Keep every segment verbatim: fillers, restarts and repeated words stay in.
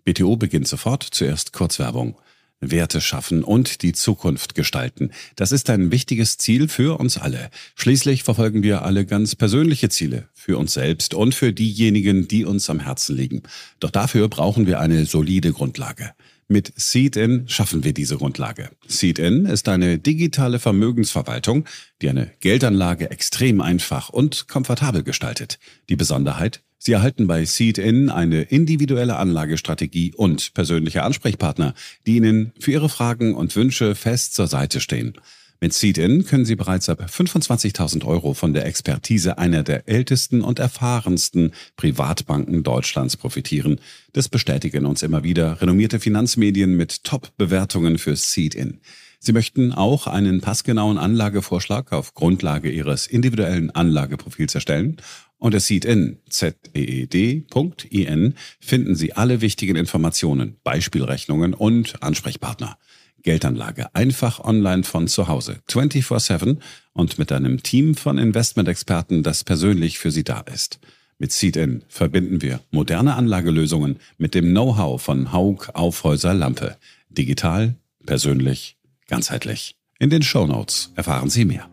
B T O beginnt sofort, zuerst Kurzwerbung. Werte schaffen und die Zukunft gestalten. Das ist ein wichtiges Ziel für uns alle. Schließlich verfolgen wir alle ganz persönliche Ziele für uns selbst und für diejenigen, die uns am Herzen liegen. Doch dafür brauchen wir eine solide Grundlage. Mit Seed-In schaffen wir diese Grundlage. Seed-In ist eine digitale Vermögensverwaltung, die eine Geldanlage extrem einfach und komfortabel gestaltet. Die Besonderheit: Sie erhalten bei Seed-In eine individuelle Anlagestrategie und persönliche Ansprechpartner, die Ihnen für Ihre Fragen und Wünsche fest zur Seite stehen. Mit Seed-In können Sie bereits ab fünfundzwanzigtausend Euro von der Expertise einer der ältesten und erfahrensten Privatbanken Deutschlands profitieren. Das bestätigen uns immer wieder renommierte Finanzmedien mit Top-Bewertungen für Seed-In. Sie möchten auch einen passgenauen Anlagevorschlag auf Grundlage Ihres individuellen Anlageprofils erstellen? Unter Seed-In, Z E E D Punkt I N, finden Sie alle wichtigen Informationen, Beispielrechnungen und Ansprechpartner. Geldanlage einfach online von zu Hause, vierundzwanzig sieben und mit einem Team von Investmentexperten, das persönlich für Sie da ist. Mit Seed-In verbinden wir moderne Anlagelösungen mit dem Know-how von Hauck Aufhäuser Lampe. Digital, persönlich, ganzheitlich. In den Shownotes erfahren Sie mehr.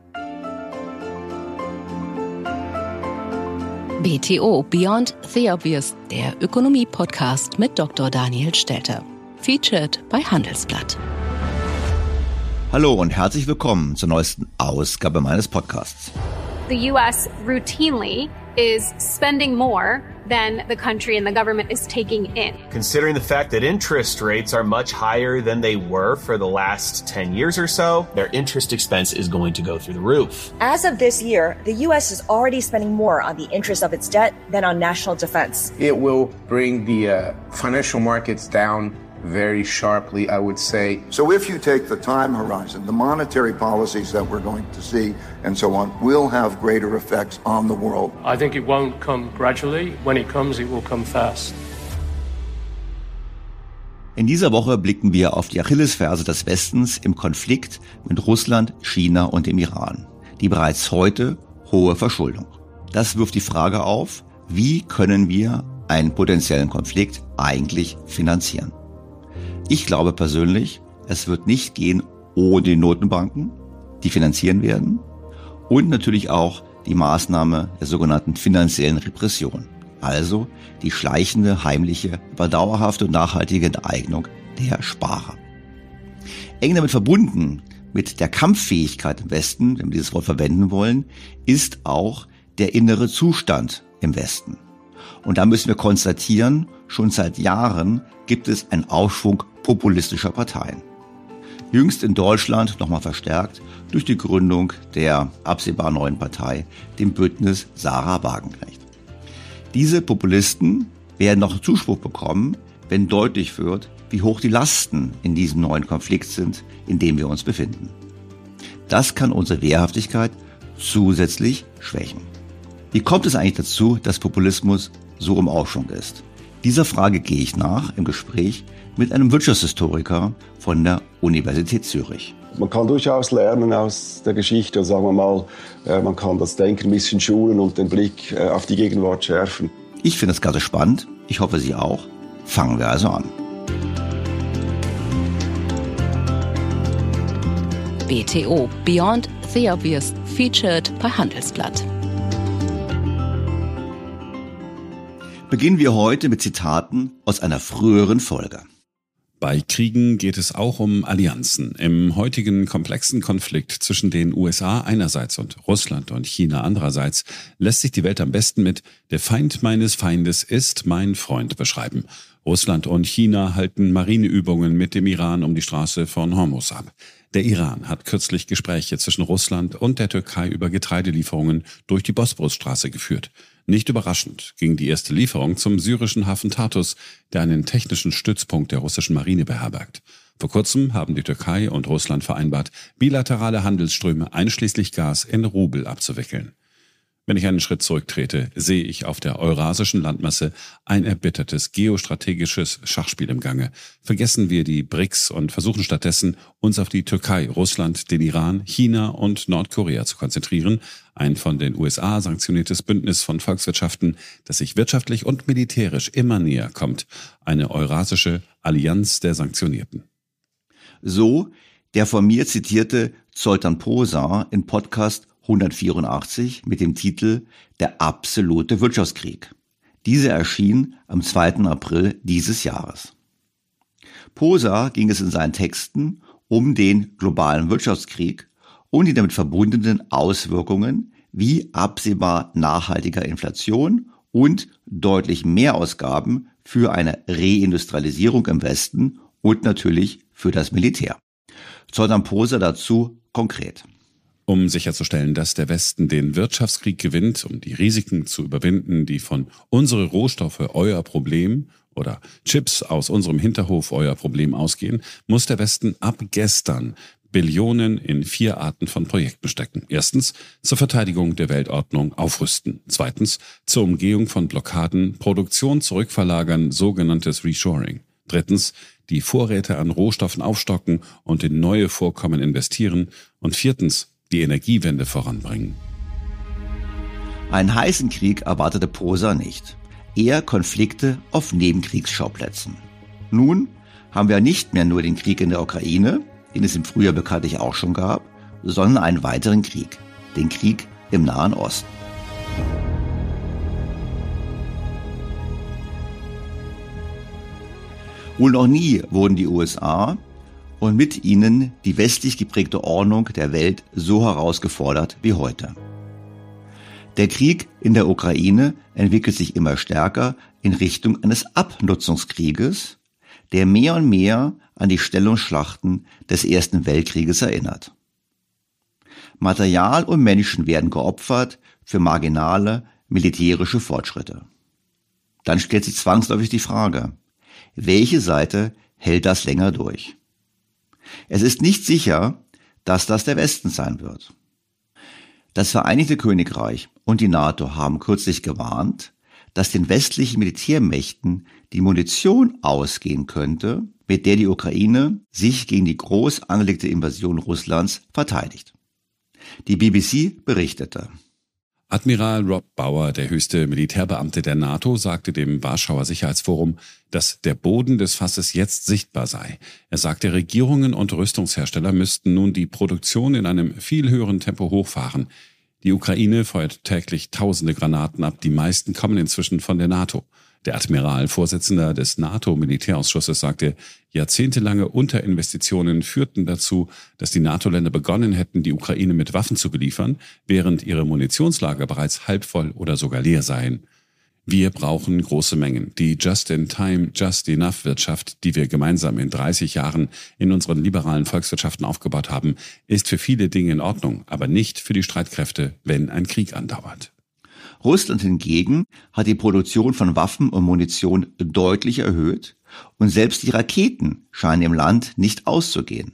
B T O Beyond the Obvious, der Ökonomie-Podcast mit Doktor Daniel Stelter. Featured bei Handelsblatt. Hallo und herzlich willkommen zur neuesten Ausgabe meines Podcasts. The U S routinely is spending more than the country and the government is taking in. Considering the fact that interest rates are much higher than they were for the last ten years or so, their interest expense is going to go through the roof. As of this year, the U S is already spending more on the interest of its debt than on national defense. It will bring the uh, financial markets down very sharply, I would say. So if you take the time horizon, the monetary policies that we're going to see and so on will have greater effects on the world. I think it won't come gradually. When it comes, it will come fast. In dieser Woche blicken wir auf die Achillesferse des Westens im Konflikt mit Russland, China und dem Iran. Die bereits heute hohe Verschuldung. Das wirft die Frage auf, wie können wir einen potenziellen Konflikt eigentlich finanzieren? Ich glaube persönlich, es wird nicht gehen ohne die Notenbanken, die finanzieren werden, und natürlich auch die Maßnahme der sogenannten finanziellen Repression, also die schleichende, heimliche, aber dauerhafte und nachhaltige Enteignung der Sparer. Eng damit verbunden mit der Kampffähigkeit im Westen, wenn wir dieses Wort verwenden wollen, ist auch der innere Zustand im Westen. Und da müssen wir konstatieren, schon seit Jahren gibt es einen Aufschwung populistischer Parteien. Jüngst in Deutschland nochmal verstärkt durch die Gründung der absehbar neuen Partei, dem Bündnis Sarah Wagenknecht. Diese Populisten werden noch Zuspruch bekommen, wenn deutlich wird, wie hoch die Lasten in diesem neuen Konflikt sind, in dem wir uns befinden. Das kann unsere Wehrhaftigkeit zusätzlich schwächen. Wie kommt es eigentlich dazu, dass Populismus so im Aufschwung ist? Dieser Frage gehe ich nach im Gespräch mit einem Wirtschaftshistoriker von der Universität Zürich. Man kann durchaus lernen aus der Geschichte, sagen wir mal, man kann das Denken ein bisschen schulen und den Blick auf die Gegenwart schärfen. Ich finde das Ganze spannend, ich hoffe Sie auch. Fangen wir also an. B T O Beyond the Obvious, featured bei Handelsblatt. Beginnen wir heute mit Zitaten aus einer früheren Folge. Bei Kriegen geht es auch um Allianzen. Im heutigen komplexen Konflikt zwischen den U S A einerseits und Russland und China andererseits lässt sich die Welt am besten mit „Der Feind meines Feindes ist mein Freund" beschreiben. Russland und China halten Marineübungen mit dem Iran um die Straße von Hormuz ab. Der Iran hat kürzlich Gespräche zwischen Russland und der Türkei über Getreidelieferungen durch die Bosporusstraße geführt. Nicht überraschend ging die erste Lieferung zum syrischen Hafen Tartus, der einen technischen Stützpunkt der russischen Marine beherbergt. Vor kurzem haben die Türkei und Russland vereinbart, bilaterale Handelsströme einschließlich Gas in Rubel abzuwickeln. Wenn ich einen Schritt zurücktrete, sehe ich auf der eurasischen Landmasse ein erbittertes geostrategisches Schachspiel im Gange. Vergessen wir die B R I C S und versuchen stattdessen, uns auf die Türkei, Russland, den Iran, China und Nordkorea zu konzentrieren. Ein von den U S A sanktioniertes Bündnis von Volkswirtschaften, das sich wirtschaftlich und militärisch immer näher kommt. Eine eurasische Allianz der Sanktionierten. So der von mir zitierte Zoltan Pozsar in Podcast hundertvierundachtzig mit dem Titel Der absolute Wirtschaftskrieg. Diese erschien am zweiten April dieses Jahres. Pozsar ging es in seinen Texten um den globalen Wirtschaftskrieg und die damit verbundenen Auswirkungen wie absehbar nachhaltiger Inflation und deutlich Mehrausgaben für eine Reindustrialisierung im Westen und natürlich für das Militär. Zoltan Pozsar dazu konkret. Um sicherzustellen, dass der Westen den Wirtschaftskrieg gewinnt, um die Risiken zu überwinden, die von unsere Rohstoffe euer Problem oder Chips aus unserem Hinterhof euer Problem ausgehen, muss der Westen ab gestern Billionen in vier Arten von Projekten stecken. Erstens, zur Verteidigung der Weltordnung aufrüsten. Zweitens, zur Umgehung von Blockaden, Produktion zurückverlagern, sogenanntes Reshoring. Drittens, die Vorräte an Rohstoffen aufstocken und in neue Vorkommen investieren. Und viertens, die Energiewende voranbringen. Einen heißen Krieg erwartete Pozsar nicht. Eher Konflikte auf Nebenkriegsschauplätzen. Nun haben wir nicht mehr nur den Krieg in der Ukraine, den es im Frühjahr bekanntlich auch schon gab, sondern einen weiteren Krieg, den Krieg im Nahen Osten. Wohl noch nie wurden die U S A und mit ihnen die westlich geprägte Ordnung der Welt so herausgefordert wie heute. Der Krieg in der Ukraine entwickelt sich immer stärker in Richtung eines Abnutzungskrieges, der mehr und mehr an die Stellungsschlachten des Ersten Weltkrieges erinnert. Material und Menschen werden geopfert für marginale militärische Fortschritte. Dann stellt sich zwangsläufig die Frage, welche Seite hält das länger durch? Es ist nicht sicher, dass das der Westen sein wird. Das Vereinigte Königreich und die NATO haben kürzlich gewarnt, dass den westlichen Militärmächten die Munition ausgehen könnte, mit der die Ukraine sich gegen die groß angelegte Invasion Russlands verteidigt. Die B B C berichtete. Admiral Rob Bauer, der höchste Militärbeamte der NATO, sagte dem Warschauer Sicherheitsforum, dass der Boden des Fasses jetzt sichtbar sei. Er sagte, Regierungen und Rüstungshersteller müssten nun die Produktion in einem viel höheren Tempo hochfahren. Die Ukraine feuert täglich tausende Granaten ab, die meisten kommen inzwischen von der NATO. Der Admiral, Vorsitzender des NATO-Militärausschusses, sagte, jahrzehntelange Unterinvestitionen führten dazu, dass die NATO-Länder begonnen hätten, die Ukraine mit Waffen zu beliefern, während ihre Munitionslager bereits halb voll oder sogar leer seien. Wir brauchen große Mengen. Die Just-in-Time, Just-Enough-Wirtschaft, die wir gemeinsam in dreißig Jahren in unseren liberalen Volkswirtschaften aufgebaut haben, ist für viele Dinge in Ordnung, aber nicht für die Streitkräfte, wenn ein Krieg andauert. Russland hingegen hat die Produktion von Waffen und Munition deutlich erhöht und selbst die Raketen scheinen im Land nicht auszugehen.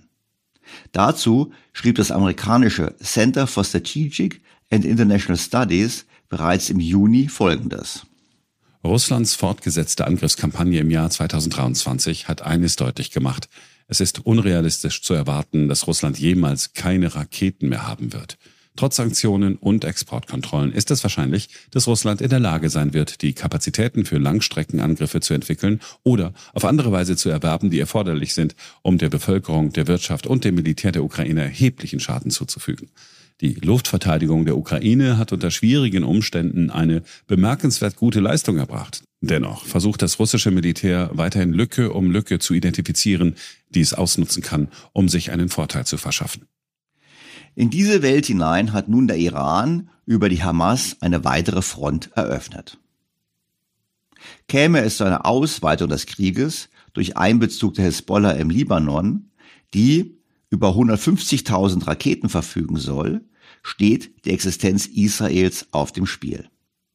Dazu schrieb das amerikanische Center for Strategic and International Studies bereits im Juni Folgendes. Russlands fortgesetzte Angriffskampagne im Jahr zweitausenddreiundzwanzig hat eines deutlich gemacht. Es ist unrealistisch zu erwarten, dass Russland jemals keine Raketen mehr haben wird. Trotz Sanktionen und Exportkontrollen ist es wahrscheinlich, dass Russland in der Lage sein wird, die Kapazitäten für Langstreckenangriffe zu entwickeln oder auf andere Weise zu erwerben, die erforderlich sind, um der Bevölkerung, der Wirtschaft und dem Militär der Ukraine erheblichen Schaden zuzufügen. Die Luftverteidigung der Ukraine hat unter schwierigen Umständen eine bemerkenswert gute Leistung erbracht. Dennoch versucht das russische Militär weiterhin Lücke um Lücke zu identifizieren, die es ausnutzen kann, um sich einen Vorteil zu verschaffen. In diese Welt hinein hat nun der Iran über die Hamas eine weitere Front eröffnet. Käme es zu einer Ausweitung des Krieges durch Einbezug der Hisbollah im Libanon, die über hundertfünfzigtausend Raketen verfügen soll, steht die Existenz Israels auf dem Spiel.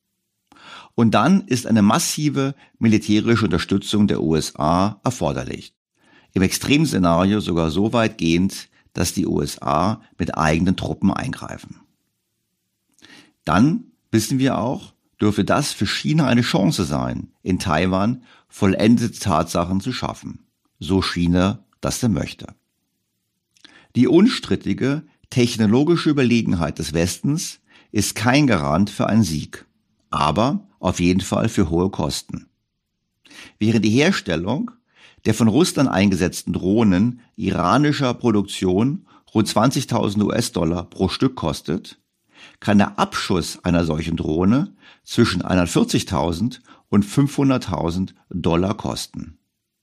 Und dann ist eine massive militärische Unterstützung der U S A erforderlich. Im Extremszenario sogar so weit gehend, dass die U S A mit eigenen Truppen eingreifen. Dann wissen wir auch, dürfte das für China eine Chance sein, in Taiwan vollendete Tatsachen zu schaffen, so China das denn möchte. Die unstrittige technologische Überlegenheit des Westens ist kein Garant für einen Sieg, aber auf jeden Fall für hohe Kosten. Während die Herstellung der von Russland eingesetzten Drohnen iranischer Produktion rund zwanzigtausend US-Dollar pro Stück kostet, kann der Abschuss einer solchen Drohne zwischen hundertvierzigtausend und fünfhunderttausend Dollar kosten.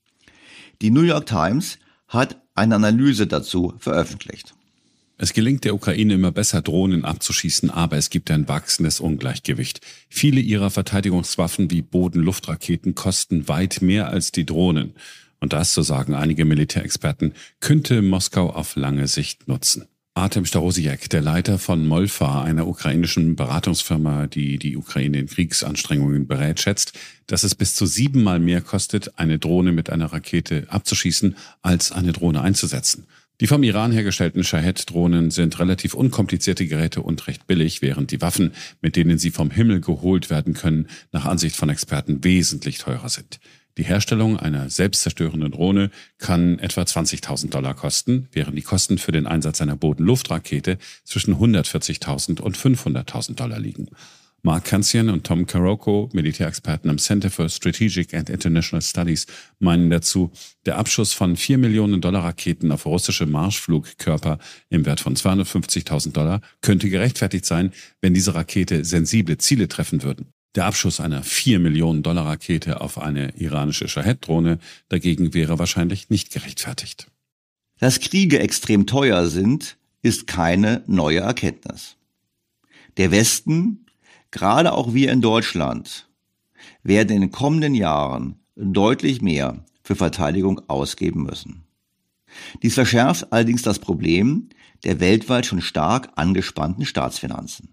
Die New York Times hat eine Analyse dazu veröffentlicht. Es gelingt der Ukraine immer besser, Drohnen abzuschießen, aber es gibt ein wachsendes Ungleichgewicht. Viele ihrer Verteidigungswaffen wie Boden-Luft-Raketen kosten weit mehr als die Drohnen. Und das, so sagen einige Militärexperten, könnte Moskau auf lange Sicht nutzen. Artem Starosiak, der Leiter von Molfa, einer ukrainischen Beratungsfirma, die die Ukraine in Kriegsanstrengungen berät, schätzt, dass es bis zu siebenmal mehr kostet, eine Drohne mit einer Rakete abzuschießen, als eine Drohne einzusetzen. Die vom Iran hergestellten Shahed-Drohnen sind relativ unkomplizierte Geräte und recht billig, während die Waffen, mit denen sie vom Himmel geholt werden können, nach Ansicht von Experten wesentlich teurer sind. Die Herstellung einer selbstzerstörenden Drohne kann etwa zwanzigtausend Dollar kosten, während die Kosten für den Einsatz einer Boden-Luft-Rakete zwischen hundertvierzigtausend und fünfhunderttausend Dollar liegen. Mark Kansian und Tom Karoko, Militärexperten am Center for Strategic and International Studies, meinen dazu, der Abschuss von vier Millionen Dollar Raketen auf russische Marschflugkörper im Wert von zweihundertfünfzigtausend Dollar könnte gerechtfertigt sein, wenn diese Rakete sensible Ziele treffen würden. Der Abschuss einer vier Millionen Dollar Rakete auf eine iranische Shahed-Drohne dagegen wäre wahrscheinlich nicht gerechtfertigt. Dass Kriege extrem teuer sind, ist keine neue Erkenntnis. Der Westen, gerade auch wir in Deutschland, werden in den kommenden Jahren deutlich mehr für Verteidigung ausgeben müssen. Dies verschärft allerdings das Problem der weltweit schon stark angespannten Staatsfinanzen.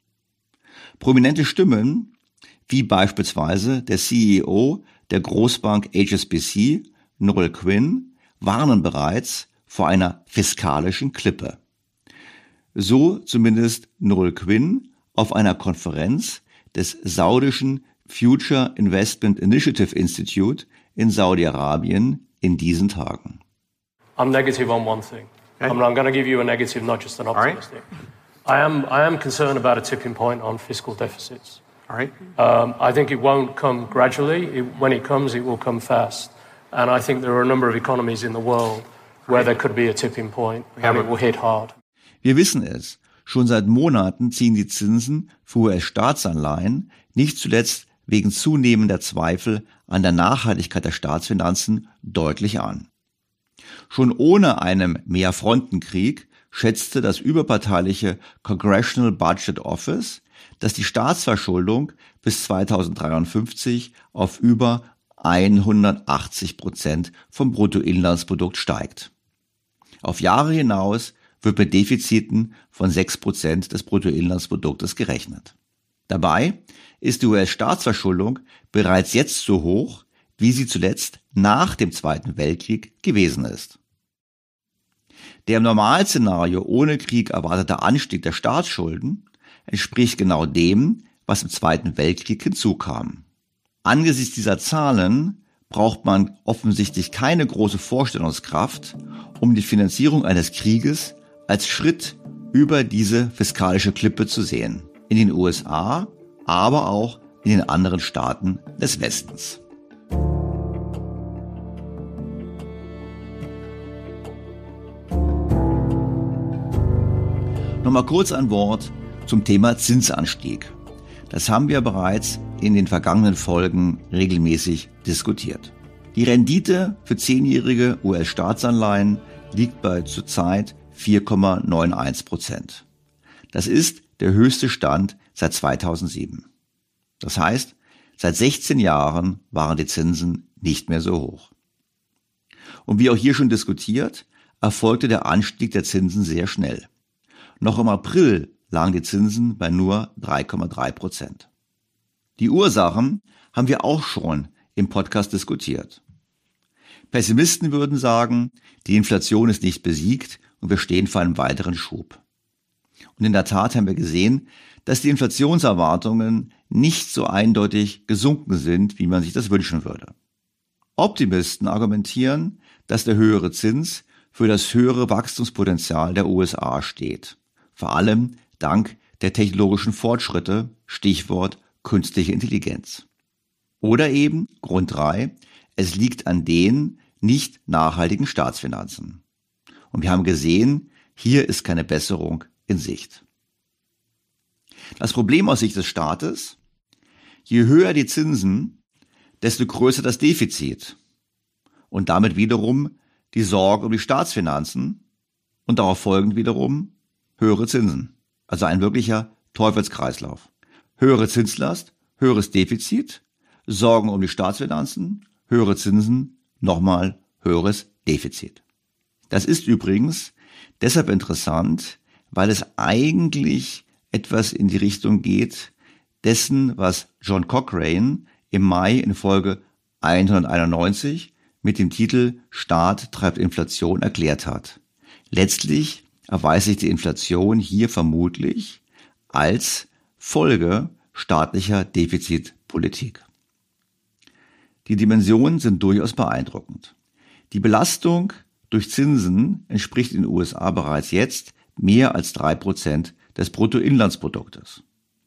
Prominente Stimmen, wie beispielsweise der C E O der Großbank H S B C, Noel Quinn, warnen bereits vor einer fiskalischen Klippe. So zumindest Noel Quinn auf einer Konferenz des saudischen Future Investment Initiative Institute in Saudi-Arabien in diesen Tagen. I'm negative on one thing. Okay. I'm, I'm going to give you a negative, not just an optimistic. Right. I am I am concerned about a tipping point on fiscal deficits. All right. Um, I think it won't come gradually. It, when it comes, it will come fast. And I think there are a number of economies in the world where there could be a tipping point and it will hit hard. Wir wissen es. Schon seit Monaten ziehen die Zinsen für U S-Staatsanleihen, nicht zuletzt wegen zunehmender Zweifel an der Nachhaltigkeit der Staatsfinanzen, deutlich an. Schon ohne einen Mehrfrontenkrieg schätzte das überparteiliche Congressional Budget Office, dass die Staatsverschuldung bis zweitausenddreiundfünfzig auf über hundertachtzig Prozent vom Bruttoinlandsprodukt steigt. Auf Jahre hinaus wird mit Defiziten von sechs Prozent des Bruttoinlandsproduktes gerechnet. Dabei ist die U S-Staatsverschuldung bereits jetzt so hoch, wie sie zuletzt nach dem Zweiten Weltkrieg gewesen ist. Der im Normalszenario ohne Krieg erwartete Anstieg der Staatsschulden entspricht genau dem, was im Zweiten Weltkrieg hinzukam. Angesichts dieser Zahlen braucht man offensichtlich keine große Vorstellungskraft, um die Finanzierung eines Krieges als Schritt über diese fiskalische Klippe zu sehen. In den U S A, aber auch in den anderen Staaten des Westens. Nochmal kurz ein Wort zum Thema Zinsanstieg. Das haben wir bereits in den vergangenen Folgen regelmäßig diskutiert. Die Rendite für zehnjährige U S-Staatsanleihen liegt bei zurzeit vier Komma einundneunzig Prozent. Das ist der höchste Stand seit zweitausendsieben. Das heißt, seit sechzehn Jahren waren die Zinsen nicht mehr so hoch. Und wie auch hier schon diskutiert, erfolgte der Anstieg der Zinsen sehr schnell. Noch im April lagen die Zinsen bei nur drei Komma drei Prozent. Die Ursachen haben wir auch schon im Podcast diskutiert. Pessimisten würden sagen, die Inflation ist nicht besiegt und wir stehen vor einem weiteren Schub. Und in der Tat haben wir gesehen, dass die Inflationserwartungen nicht so eindeutig gesunken sind, wie man sich das wünschen würde. Optimisten argumentieren, dass der höhere Zins für das höhere Wachstumspotenzial der U S A steht. Vor allem dank der technologischen Fortschritte, Stichwort künstliche Intelligenz. Oder eben, Grund drei, es liegt an den nicht nachhaltigen Staatsfinanzen. Und wir haben gesehen, hier ist keine Besserung in Sicht. Das Problem aus Sicht des Staates: Je höher die Zinsen, desto größer das Defizit und damit wiederum die Sorge um die Staatsfinanzen und darauf folgend wiederum höhere Zinsen. Also ein wirklicher Teufelskreislauf. Höhere Zinslast, höheres Defizit, Sorgen um die Staatsfinanzen, höhere Zinsen, nochmal höheres Defizit. Das ist übrigens deshalb interessant, weil es eigentlich etwas in die Richtung geht dessen, was John Cochrane im Mai in Folge hunderteinundneunzig mit dem Titel Staat treibt Inflation erklärt hat. Letztlich erweist sich die Inflation hier vermutlich als Folge staatlicher Defizitpolitik. Die Dimensionen sind durchaus beeindruckend. Die Belastung durch Zinsen entspricht in den U S A bereits jetzt mehr als drei Prozent des Bruttoinlandsproduktes.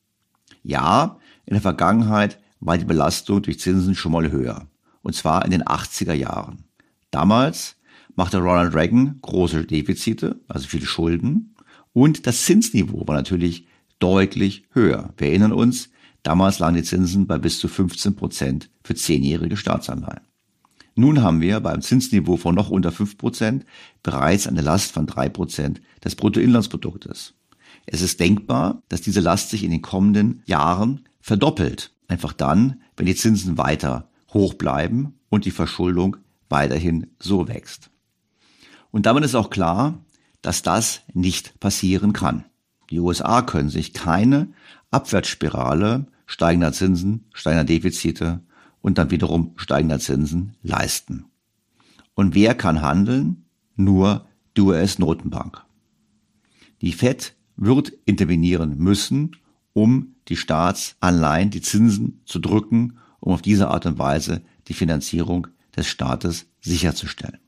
Ja, in der Vergangenheit war die Belastung durch Zinsen schon mal höher, und zwar in den achtziger Jahren. Damals machte Ronald Reagan große Defizite, also viele Schulden, und das Zinsniveau war natürlich deutlich höher. Wir erinnern uns, damals lagen die Zinsen bei bis zu fünfzehn Prozent für zehnjährige Staatsanleihen. Nun haben wir beim Zinsniveau von noch unter fünf Prozent bereits eine Last von drei Prozent des Bruttoinlandsproduktes. Es ist denkbar, dass diese Last sich in den kommenden Jahren verdoppelt. Einfach dann, wenn die Zinsen weiter hoch bleiben und die Verschuldung weiterhin so wächst. Und damit ist auch klar, dass das nicht passieren kann. Die U S A können sich keine Abwärtsspirale steigender Zinsen, steigender Defizite und dann wiederum steigender Zinsen leisten. Und wer kann handeln? Nur die U S-Notenbank. Die Fed wird intervenieren müssen, um die Staatsanleihen, die Zinsen zu drücken, um auf diese Art und Weise die Finanzierung des Staates sicherzustellen.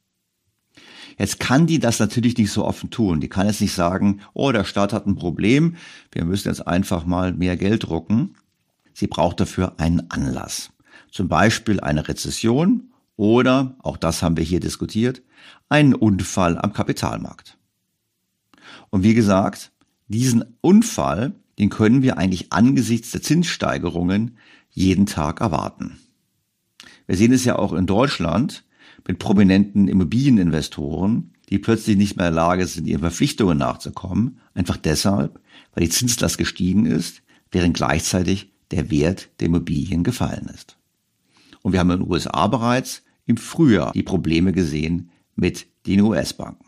Jetzt kann die das natürlich nicht so offen tun. Die kann jetzt nicht sagen, oh, der Staat hat ein Problem, wir müssen jetzt einfach mal mehr Geld drucken. Sie braucht dafür einen Anlass. Zum Beispiel eine Rezession oder, auch das haben wir hier diskutiert, einen Unfall am Kapitalmarkt. Und wie gesagt, diesen Unfall, den können wir eigentlich angesichts der Zinssteigerungen jeden Tag erwarten. Wir sehen es ja auch in Deutschland mit prominenten Immobilieninvestoren, die plötzlich nicht mehr in der Lage sind, ihren Verpflichtungen nachzukommen, einfach deshalb, weil die Zinslast gestiegen ist, während gleichzeitig der Wert der Immobilien gefallen ist. Und wir haben in den U S A bereits im Frühjahr die Probleme gesehen mit den U S-Banken.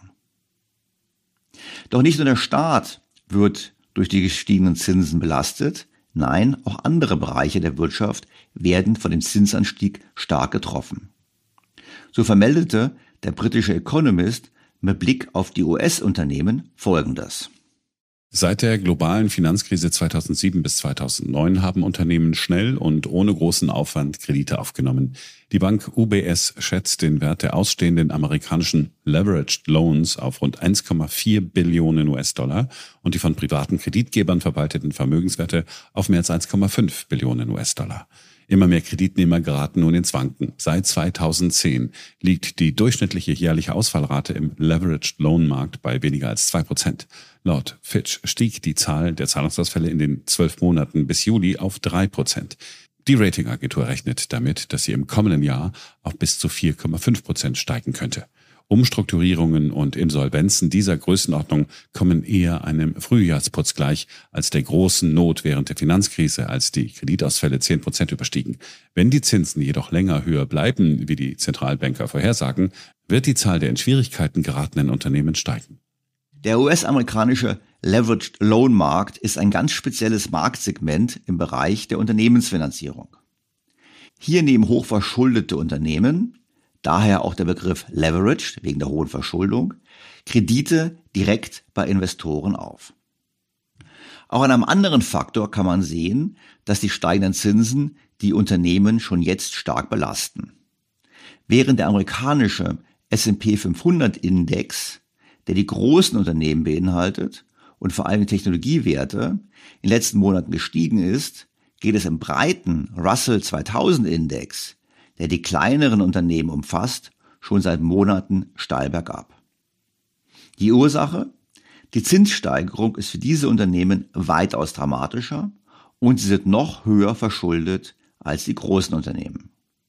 Doch nicht nur der Staat wird durch die gestiegenen Zinsen belastet, nein, auch andere Bereiche der Wirtschaft werden von dem Zinsanstieg stark getroffen. So vermeldete der britische Economist mit Blick auf die U S-Unternehmen Folgendes. Seit der globalen Finanzkrise zweitausendsieben bis zweitausendneun haben Unternehmen schnell und ohne großen Aufwand Kredite aufgenommen. Die Bank U B S schätzt den Wert der ausstehenden amerikanischen Leveraged Loans auf rund eins Komma vier Billionen U S-Dollar und die von privaten Kreditgebern verwalteten Vermögenswerte auf mehr als eins Komma fünf Billionen U S-Dollar. Immer mehr Kreditnehmer geraten nun ins Wanken. Seit zweitausendzehn liegt die durchschnittliche jährliche Ausfallrate im Leveraged Loan Markt bei weniger als zwei Prozent. Laut Fitch stieg die Zahl der Zahlungsausfälle in den zwölf Monaten bis Juli auf drei Prozent. Die Ratingagentur rechnet damit, dass sie im kommenden Jahr auf bis zu vier Komma fünf Prozent steigen könnte. Umstrukturierungen und Insolvenzen dieser Größenordnung kommen eher einem Frühjahrsputz gleich als der großen Not während der Finanzkrise, als die Kreditausfälle zehn Prozent überstiegen. Wenn die Zinsen jedoch länger höher bleiben, wie die Zentralbanker vorhersagen, wird die Zahl der in Schwierigkeiten geratenen Unternehmen steigen. Der U S-amerikanische Leveraged Loan Markt ist ein ganz spezielles Marktsegment im Bereich der Unternehmensfinanzierung. Hier nehmen hochverschuldete Unternehmen, daher auch der Begriff Leveraged wegen der hohen Verschuldung, Kredite direkt bei Investoren auf. Auch an einem anderen Faktor kann man sehen, dass die steigenden Zinsen die Unternehmen schon jetzt stark belasten. Während der amerikanische S und P fünfhundert Index, der die großen Unternehmen beinhaltet und vor allem die Technologiewerte, in den letzten Monaten gestiegen ist, geht es im breiten Russell zweitausend Index, der die kleineren Unternehmen umfasst, schon seit Monaten steil bergab. Die Ursache? Die Zinssteigerung ist für diese Unternehmen weitaus dramatischer und sie sind noch höher verschuldet als die großen Unternehmen.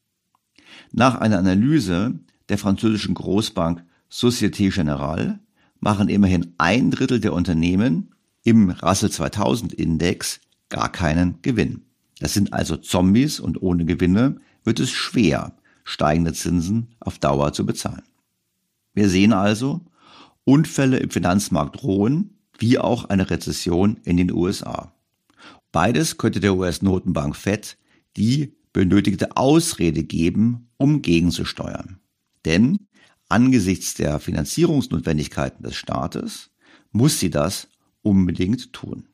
Nach einer Analyse der französischen Großbank Société Générale machen immerhin ein Drittel der Unternehmen im Russell zweitausend Index gar keinen Gewinn. Das sind also Zombies und ohne Gewinne wird es schwer, steigende Zinsen auf Dauer zu bezahlen. Wir sehen also, Unfälle im Finanzmarkt drohen, wie auch eine Rezession in den U S A. Beides könnte der U S-Notenbank Fed die benötigte Ausrede geben, um gegenzusteuern. Denn angesichts der Finanzierungsnotwendigkeiten des Staates muss sie das unbedingt tun.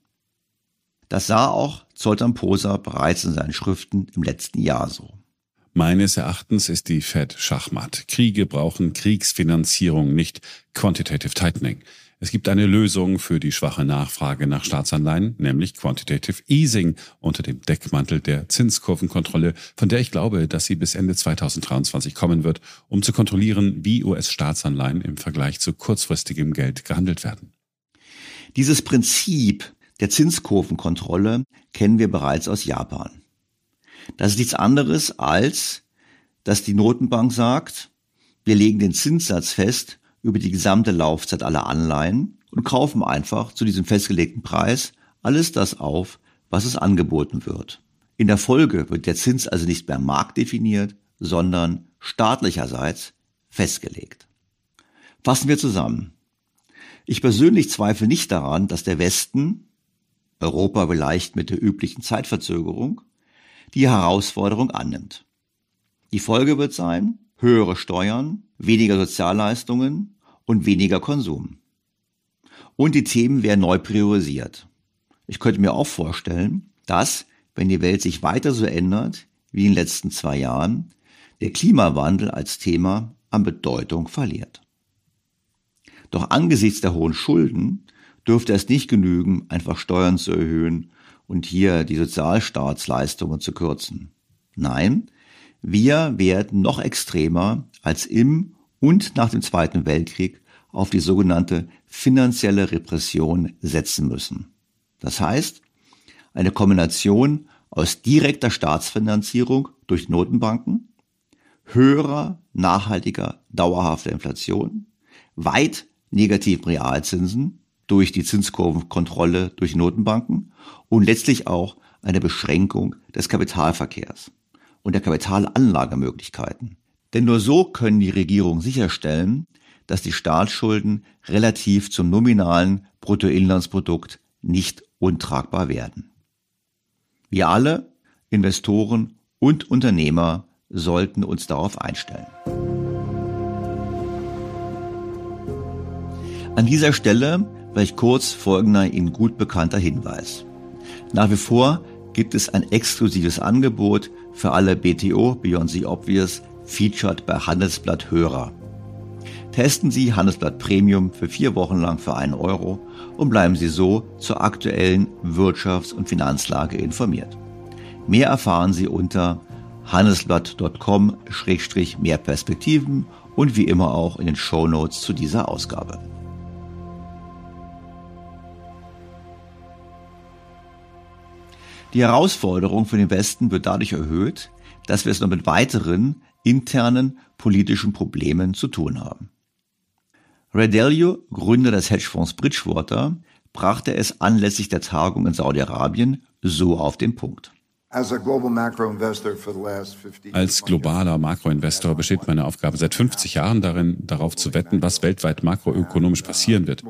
Das sah auch Zoltan Poser bereits in seinen Schriften im letzten Jahr so. Meines Erachtens ist die Fed Schachmatt. Kriege brauchen Kriegsfinanzierung, nicht Quantitative Tightening. Es gibt eine Lösung für die schwache Nachfrage nach Staatsanleihen, nämlich Quantitative Easing unter dem Deckmantel der Zinskurvenkontrolle, von der ich glaube, dass sie bis Ende zweitausenddreiundzwanzig kommen wird, um zu kontrollieren, wie U S-Staatsanleihen im Vergleich zu kurzfristigem Geld gehandelt werden. Dieses Prinzip der Zinskurvenkontrolle kennen wir bereits aus Japan. Das ist nichts anderes als, dass die Notenbank sagt, wir legen den Zinssatz fest über die gesamte Laufzeit aller Anleihen und kaufen einfach zu diesem festgelegten Preis alles das auf, was es angeboten wird. In der Folge wird der Zins also nicht mehr marktdefiniert, sondern staatlicherseits festgelegt. Fassen wir zusammen. Ich persönlich zweifle nicht daran, dass der Westen, Europa vielleicht mit der üblichen Zeitverzögerung, die Herausforderung annimmt. Die Folge wird sein, höhere Steuern, weniger Sozialleistungen und weniger Konsum. Und die Themen werden neu priorisiert. Ich könnte mir auch vorstellen, dass, wenn die Welt sich weiter so ändert wie in den letzten zwei Jahren, der Klimawandel als Thema an Bedeutung verliert. Doch angesichts der hohen Schulden dürfte es nicht genügen, einfach Steuern zu erhöhen und hier die Sozialstaatsleistungen zu kürzen. Nein, wir werden noch extremer als im und nach dem Zweiten Weltkrieg auf die sogenannte finanzielle Repression setzen müssen. Das heißt, eine Kombination aus direkter Staatsfinanzierung durch Notenbanken, höherer, nachhaltiger, dauerhafter Inflation, weit negativen Realzinsen durch die Zinskurvenkontrolle durch Notenbanken und letztlich auch eine Beschränkung des Kapitalverkehrs und der Kapitalanlagemöglichkeiten. Denn nur so können die Regierungen sicherstellen, dass die Staatsschulden relativ zum nominalen Bruttoinlandsprodukt nicht untragbar werden. Wir alle, Investoren und Unternehmer, sollten uns darauf einstellen. An dieser Stelle vielleicht kurz folgender Ihnen gut bekannter Hinweis. Nach wie vor gibt es ein exklusives Angebot für alle B T O, Beyond the Obvious, Featured bei Handelsblatt Hörer. Testen Sie Handelsblatt Premium für vier Wochen lang für einen Euro und bleiben Sie so zur aktuellen Wirtschafts- und Finanzlage informiert. Mehr erfahren Sie unter handelsblatt punkt com Schrägstrich mehr Perspektiven und wie immer auch in den Shownotes zu dieser Ausgabe. Die Herausforderung für den Westen wird dadurch erhöht, dass wir es noch mit weiteren internen politischen Problemen zu tun haben. Ray Dalio, Gründer des Hedgefonds Bridgewater, brachte es anlässlich der Tagung in Saudi-Arabien so auf den Punkt. Als globaler Makroinvestor besteht meine Aufgabe seit fünfzig Jahren darin, darauf zu wetten, was weltweit makroökonomisch passieren wird.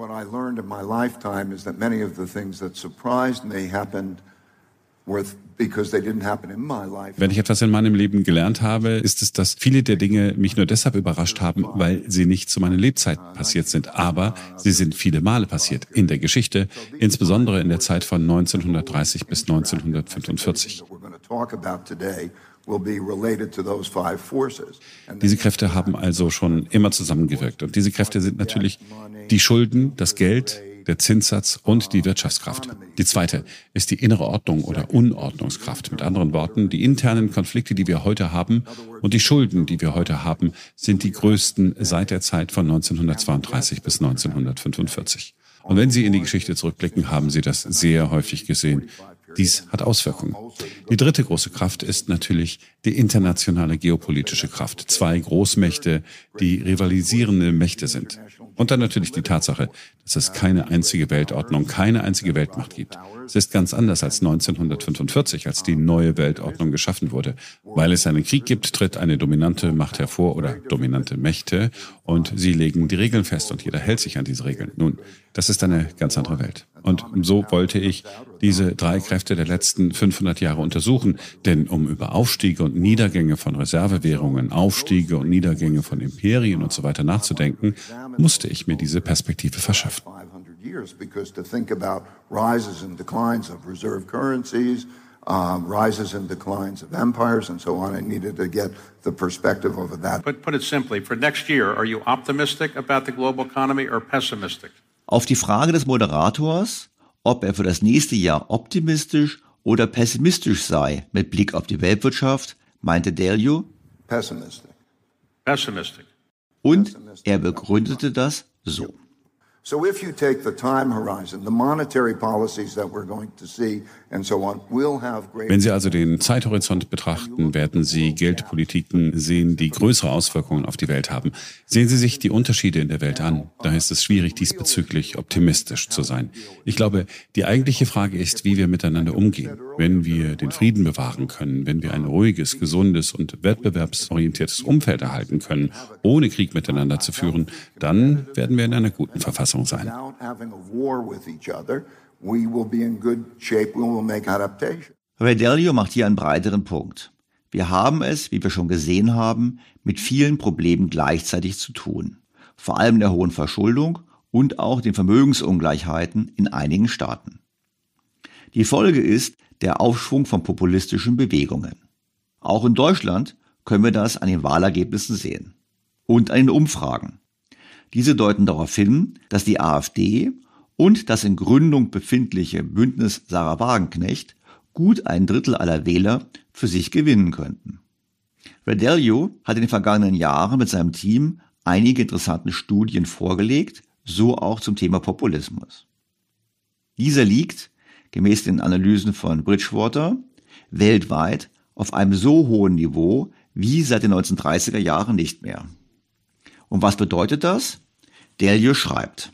Wenn ich etwas in meinem Leben gelernt habe, ist es, dass viele der Dinge mich nur deshalb überrascht haben, weil sie nicht zu meiner Lebzeit passiert sind. Aber sie sind viele Male passiert in der Geschichte, insbesondere in der Zeit von neunzehnhundertdreißig bis neunzehnhundertfünfundvierzig. Diese Kräfte haben also schon immer zusammengewirkt. Und diese Kräfte sind natürlich die Schulden, das Geld, der Zinssatz und die Wirtschaftskraft. Die zweite ist die innere Ordnung oder Unordnungskraft. Mit anderen Worten, die internen Konflikte, die wir heute haben und die Schulden, die wir heute haben, sind die größten seit der Zeit von neunzehnhundertzweiunddreißig bis neunzehnhundertfünfundvierzig. Und wenn Sie in die Geschichte zurückblicken, haben Sie das sehr häufig gesehen. Dies hat Auswirkungen. Die dritte große Kraft ist natürlich die internationale geopolitische Kraft. Zwei Großmächte, die rivalisierende Mächte sind. Und dann natürlich die Tatsache, dass es keine einzige Weltordnung, keine einzige Weltmacht gibt. Es ist ganz anders als neunzehnhundertfünfundvierzig, als die neue Weltordnung geschaffen wurde. Weil es einen Krieg gibt, tritt eine dominante Macht hervor oder dominante Mächte und sie legen die Regeln fest und jeder hält sich an diese Regeln. Nun, das ist eine ganz andere Welt. Und so wollte ich diese drei Kräfte der letzten fünfhundert Jahre untersuchen. Denn um über Aufstiege und Niedergänge von Reservewährungen, Aufstiege und Niedergänge von Imperien und so weiter nachzudenken, musste ich mir diese Perspektive verschaffen. Years because to think about rises and declines of reserve currencies, um, rises and declines of empires and so on, I needed to get the perspective of that. But put it simply, for next year, are you optimistic about the global economy or pessimistic? Auf die Frage des Moderators, ob er für das nächste Jahr optimistisch oder pessimistisch sei mit Blick auf die Weltwirtschaft, meinte Dalio, Pessimistic. Pessimistic. Und er begründete das so. So if you take the time horizon, the monetary policies that we're going to see and so on will have great. Wenn Sie also den Zeithorizont betrachten, werden Sie Geldpolitiken sehen, die größere Auswirkungen auf die Welt haben. Sehen Sie sich die Unterschiede in der Welt an. Da ist es schwierig, diesbezüglich optimistisch zu sein. Ich glaube, die eigentliche Frage ist, wie wir miteinander umgehen. Wenn wir den Frieden bewahren können, wenn wir ein ruhiges, gesundes und wettbewerbsorientiertes Umfeld erhalten können, ohne Krieg miteinander zu führen, dann werden wir in einer guten Verfassung sein. Ray Dalio macht hier einen breiteren Punkt. Wir haben es, wie wir schon gesehen haben, mit vielen Problemen gleichzeitig zu tun. Vor allem der hohen Verschuldung und auch den Vermögensungleichheiten in einigen Staaten. Die Folge ist der Aufschwung von populistischen Bewegungen. Auch in Deutschland können wir das an den Wahlergebnissen sehen. Und an den Umfragen. Diese deuten darauf hin, dass die AfD und das in Gründung befindliche Bündnis Sarah Wagenknecht gut ein Drittel aller Wähler für sich gewinnen könnten. Ray Dalio hat in den vergangenen Jahren mit seinem Team einige interessante Studien vorgelegt, so auch zum Thema Populismus. Dieser liegt, gemäß den Analysen von Bridgewater, weltweit auf einem so hohen Niveau wie seit den neunzehnhundertdreißiger Jahren nicht mehr. Und was bedeutet das? Dalio schreibt: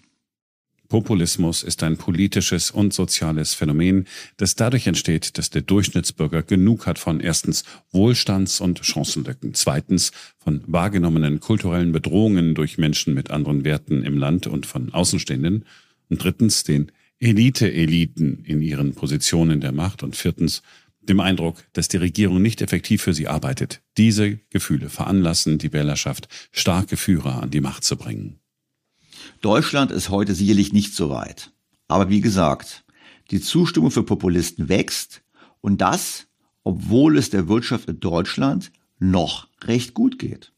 Populismus ist ein politisches und soziales Phänomen, das dadurch entsteht, dass der Durchschnittsbürger genug hat von erstens Wohlstands- und Chancenlücken, zweitens von wahrgenommenen kulturellen Bedrohungen durch Menschen mit anderen Werten im Land und von Außenstehenden und drittens den Elite-Eliten in ihren Positionen der Macht und viertens dem Eindruck, dass die Regierung nicht effektiv für sie arbeitet. Diese Gefühle veranlassen die Wählerschaft, starke Führer an die Macht zu bringen. Deutschland ist heute sicherlich nicht so weit. Aber wie gesagt, die Zustimmung für Populisten wächst und das, obwohl es der Wirtschaft in Deutschland noch recht gut geht.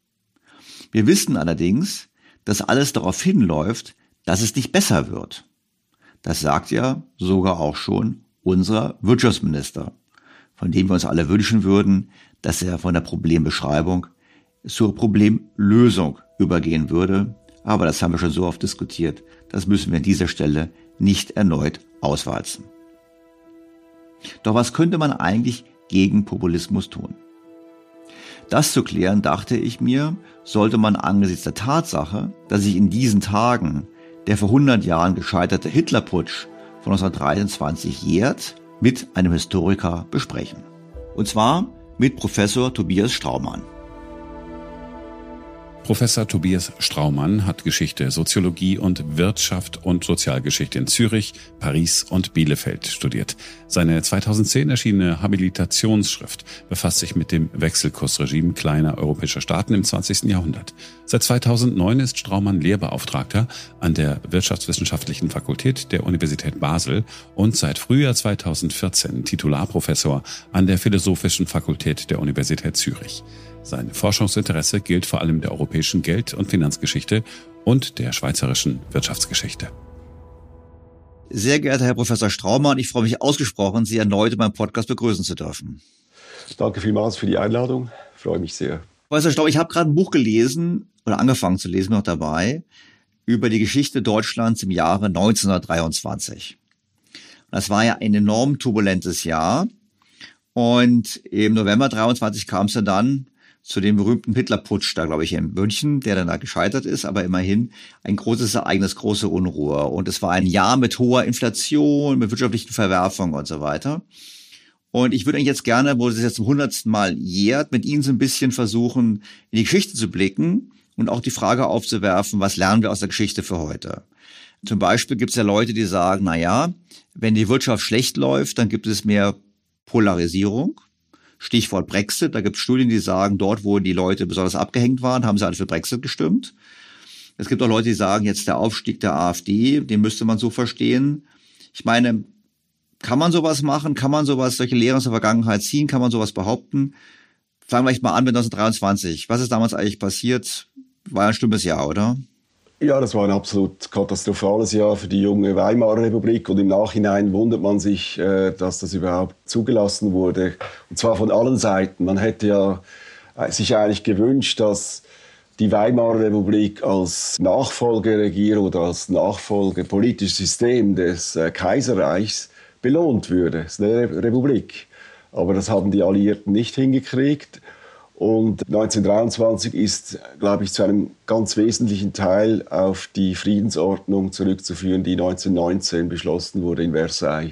Wir wissen allerdings, dass alles darauf hinläuft, dass es nicht besser wird. Das sagt ja sogar auch schon unser Wirtschaftsminister, von dem wir uns alle wünschen würden, dass er von der Problembeschreibung zur Problemlösung übergehen würde. Aber das haben wir schon so oft diskutiert, das müssen wir an dieser Stelle nicht erneut auswalzen. Doch was könnte man eigentlich gegen Populismus tun? Das zu klären, dachte ich mir, sollte man angesichts der Tatsache, dass sich in diesen Tagen der vor hundert Jahren gescheiterte Hitlerputsch von neunzehnhundertdreiundzwanzig jährt, mit einem Historiker besprechen. Und zwar mit Professor Tobias Straumann. Professor Tobias Straumann hat Geschichte, Soziologie und Wirtschaft und Sozialgeschichte in Zürich, Paris und Bielefeld studiert. Seine zweitausendzehn erschienene Habilitationsschrift befasst sich mit dem Wechselkursregime kleiner europäischer Staaten im zwanzigsten Jahrhundert. Seit zweitausendneun ist Straumann Lehrbeauftragter an der Wirtschaftswissenschaftlichen Fakultät der Universität Basel und seit Frühjahr zweitausendvierzehn Titularprofessor an der Philosophischen Fakultät der Universität Zürich. Sein Forschungsinteresse gilt vor allem der europäischen Geld- und Finanzgeschichte und der schweizerischen Wirtschaftsgeschichte. Sehr geehrter Herr Professor Straumann, ich freue mich ausgesprochen, Sie erneut in meinem Podcast begrüßen zu dürfen. Danke vielmals für die Einladung. Ich freue mich sehr. Professor Straumann, ich habe gerade ein Buch gelesen, oder angefangen zu lesen, noch dabei, über die Geschichte Deutschlands im Jahre neunzehnhundertdreiundzwanzig. Das war ja ein enorm turbulentes Jahr. Und im November dreiundzwanzig kam es ja dann zu dem berühmten Hitlerputsch da, glaube ich, in München, der dann da gescheitert ist, aber immerhin ein großes Ereignis, große Unruhe. Und es war ein Jahr mit hoher Inflation, mit wirtschaftlichen Verwerfungen und so weiter. Und ich würde eigentlich jetzt gerne, wo es jetzt zum hundertsten Mal jährt, mit Ihnen so ein bisschen versuchen, in die Geschichte zu blicken und auch die Frage aufzuwerfen, was lernen wir aus der Geschichte für heute? Zum Beispiel gibt es ja Leute, die sagen, na ja, wenn die Wirtschaft schlecht läuft, dann gibt es mehr Polarisierung. Stichwort Brexit, da gibt es Studien, die sagen, dort, wo die Leute besonders abgehängt waren, haben sie alle für Brexit gestimmt. Es gibt auch Leute, die sagen, jetzt der Aufstieg der AfD, den müsste man so verstehen. Ich meine, kann man sowas machen? Kann man sowas, solche Lehren aus der Vergangenheit ziehen? Kann man sowas behaupten? Fangen wir vielleicht mal an mit neunzehnhundertdreiundzwanzig. Was ist damals eigentlich passiert? War ja ein schlimmes Jahr, oder? Ja, das war ein absolut katastrophales Jahr für die junge Weimarer Republik und im Nachhinein wundert man sich, dass das überhaupt zugelassen wurde. Und zwar von allen Seiten. Man hätte ja sich eigentlich gewünscht, dass die Weimarer Republik als Nachfolgeregierung oder als nachfolgepolitisches System des Kaiserreichs belohnt würde. Es ist eine Republik. Aber das haben die Alliierten nicht hingekriegt. Und neunzehnhundertdreiundzwanzig ist, glaube ich, zu einem ganz wesentlichen Teil auf die Friedensordnung zurückzuführen, die neunzehnhundertneunzehn beschlossen wurde in Versailles.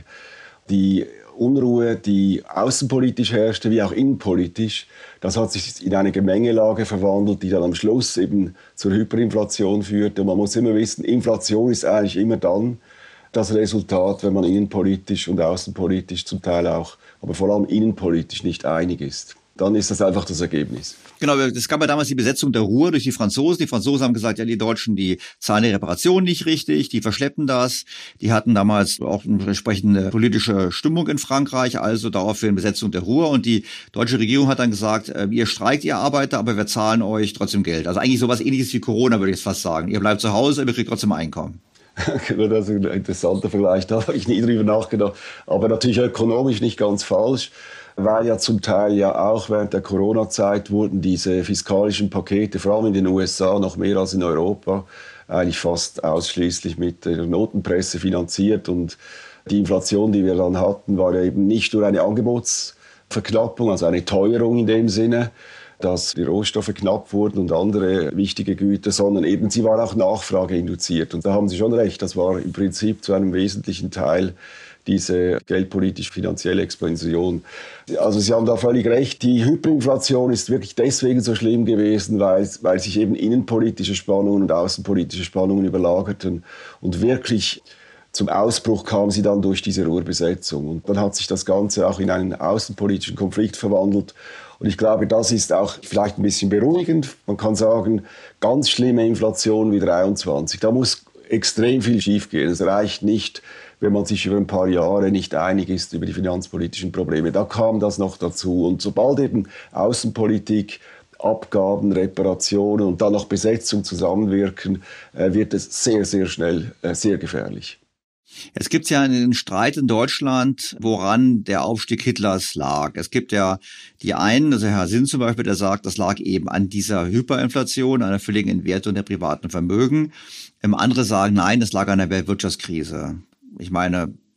Die Unruhe, die außenpolitisch herrschte, wie auch innenpolitisch, das hat sich in eine Gemengelage verwandelt, die dann am Schluss eben zur Hyperinflation führte. Und man muss immer wissen, Inflation ist eigentlich immer dann das Resultat, wenn man innenpolitisch und außenpolitisch zum Teil auch, aber vor allem innenpolitisch nicht einig ist. Dann ist das einfach das Ergebnis. Genau, es gab ja damals die Besetzung der Ruhr durch die Franzosen. Die Franzosen haben gesagt, ja, die Deutschen, die zahlen die Reparation nicht richtig, die verschleppen das. Die hatten damals auch eine entsprechende politische Stimmung in Frankreich, also daraufhin Besetzung der Ruhr. Und die deutsche Regierung hat dann gesagt, ihr streikt, ihr Arbeiter, aber wir zahlen euch trotzdem Geld. Also eigentlich sowas Ähnliches wie Corona, würde ich jetzt fast sagen. Ihr bleibt zu Hause, aber ihr kriegt trotzdem Einkommen. Das ist ein interessanter Vergleich, da habe ich nie drüber nachgedacht. Aber natürlich ökonomisch nicht ganz falsch. Weil ja zum Teil ja auch während der Corona-Zeit wurden diese fiskalischen Pakete, vor allem in den U S A, noch mehr als in Europa, eigentlich fast ausschließlich mit der Notenpresse finanziert. Und die Inflation, die wir dann hatten, war ja eben nicht nur eine Angebotsverknappung, also eine Teuerung in dem Sinne, dass die Rohstoffe knapp wurden und andere wichtige Güter, sondern eben sie war auch nachfrageinduziert. Und da haben Sie schon recht, das war im Prinzip zu einem wesentlichen Teil diese geldpolitisch-finanzielle Expansion. Also Sie haben da völlig recht, die Hyperinflation ist wirklich deswegen so schlimm gewesen, weil, weil sich eben innenpolitische Spannungen und außenpolitische Spannungen überlagerten. Und wirklich zum Ausbruch kam sie dann durch diese Ruhrbesetzung. Und dann hat sich das Ganze auch in einen außenpolitischen Konflikt verwandelt. Und ich glaube, das ist auch vielleicht ein bisschen beruhigend. Man kann sagen, ganz schlimme Inflation wie dreiundzwanzig. Da muss extrem viel schiefgehen. Es reicht nicht, wenn man sich über ein paar Jahre nicht einig ist über die finanzpolitischen Probleme. Da kam das noch dazu. Und sobald eben Außenpolitik, Abgaben, Reparationen und dann noch Besetzung zusammenwirken, äh, wird es sehr, sehr schnell äh, sehr gefährlich. Es gibt ja einen Streit in Deutschland, woran der Aufstieg Hitlers lag. Es gibt ja die einen, also Herr Sinn zum Beispiel, der sagt, das lag eben an dieser Hyperinflation, an der völligen Entwertung der privaten Vermögen. Andere sagen, nein, das lag an der Weltwirtschaftskrise. Ich meine,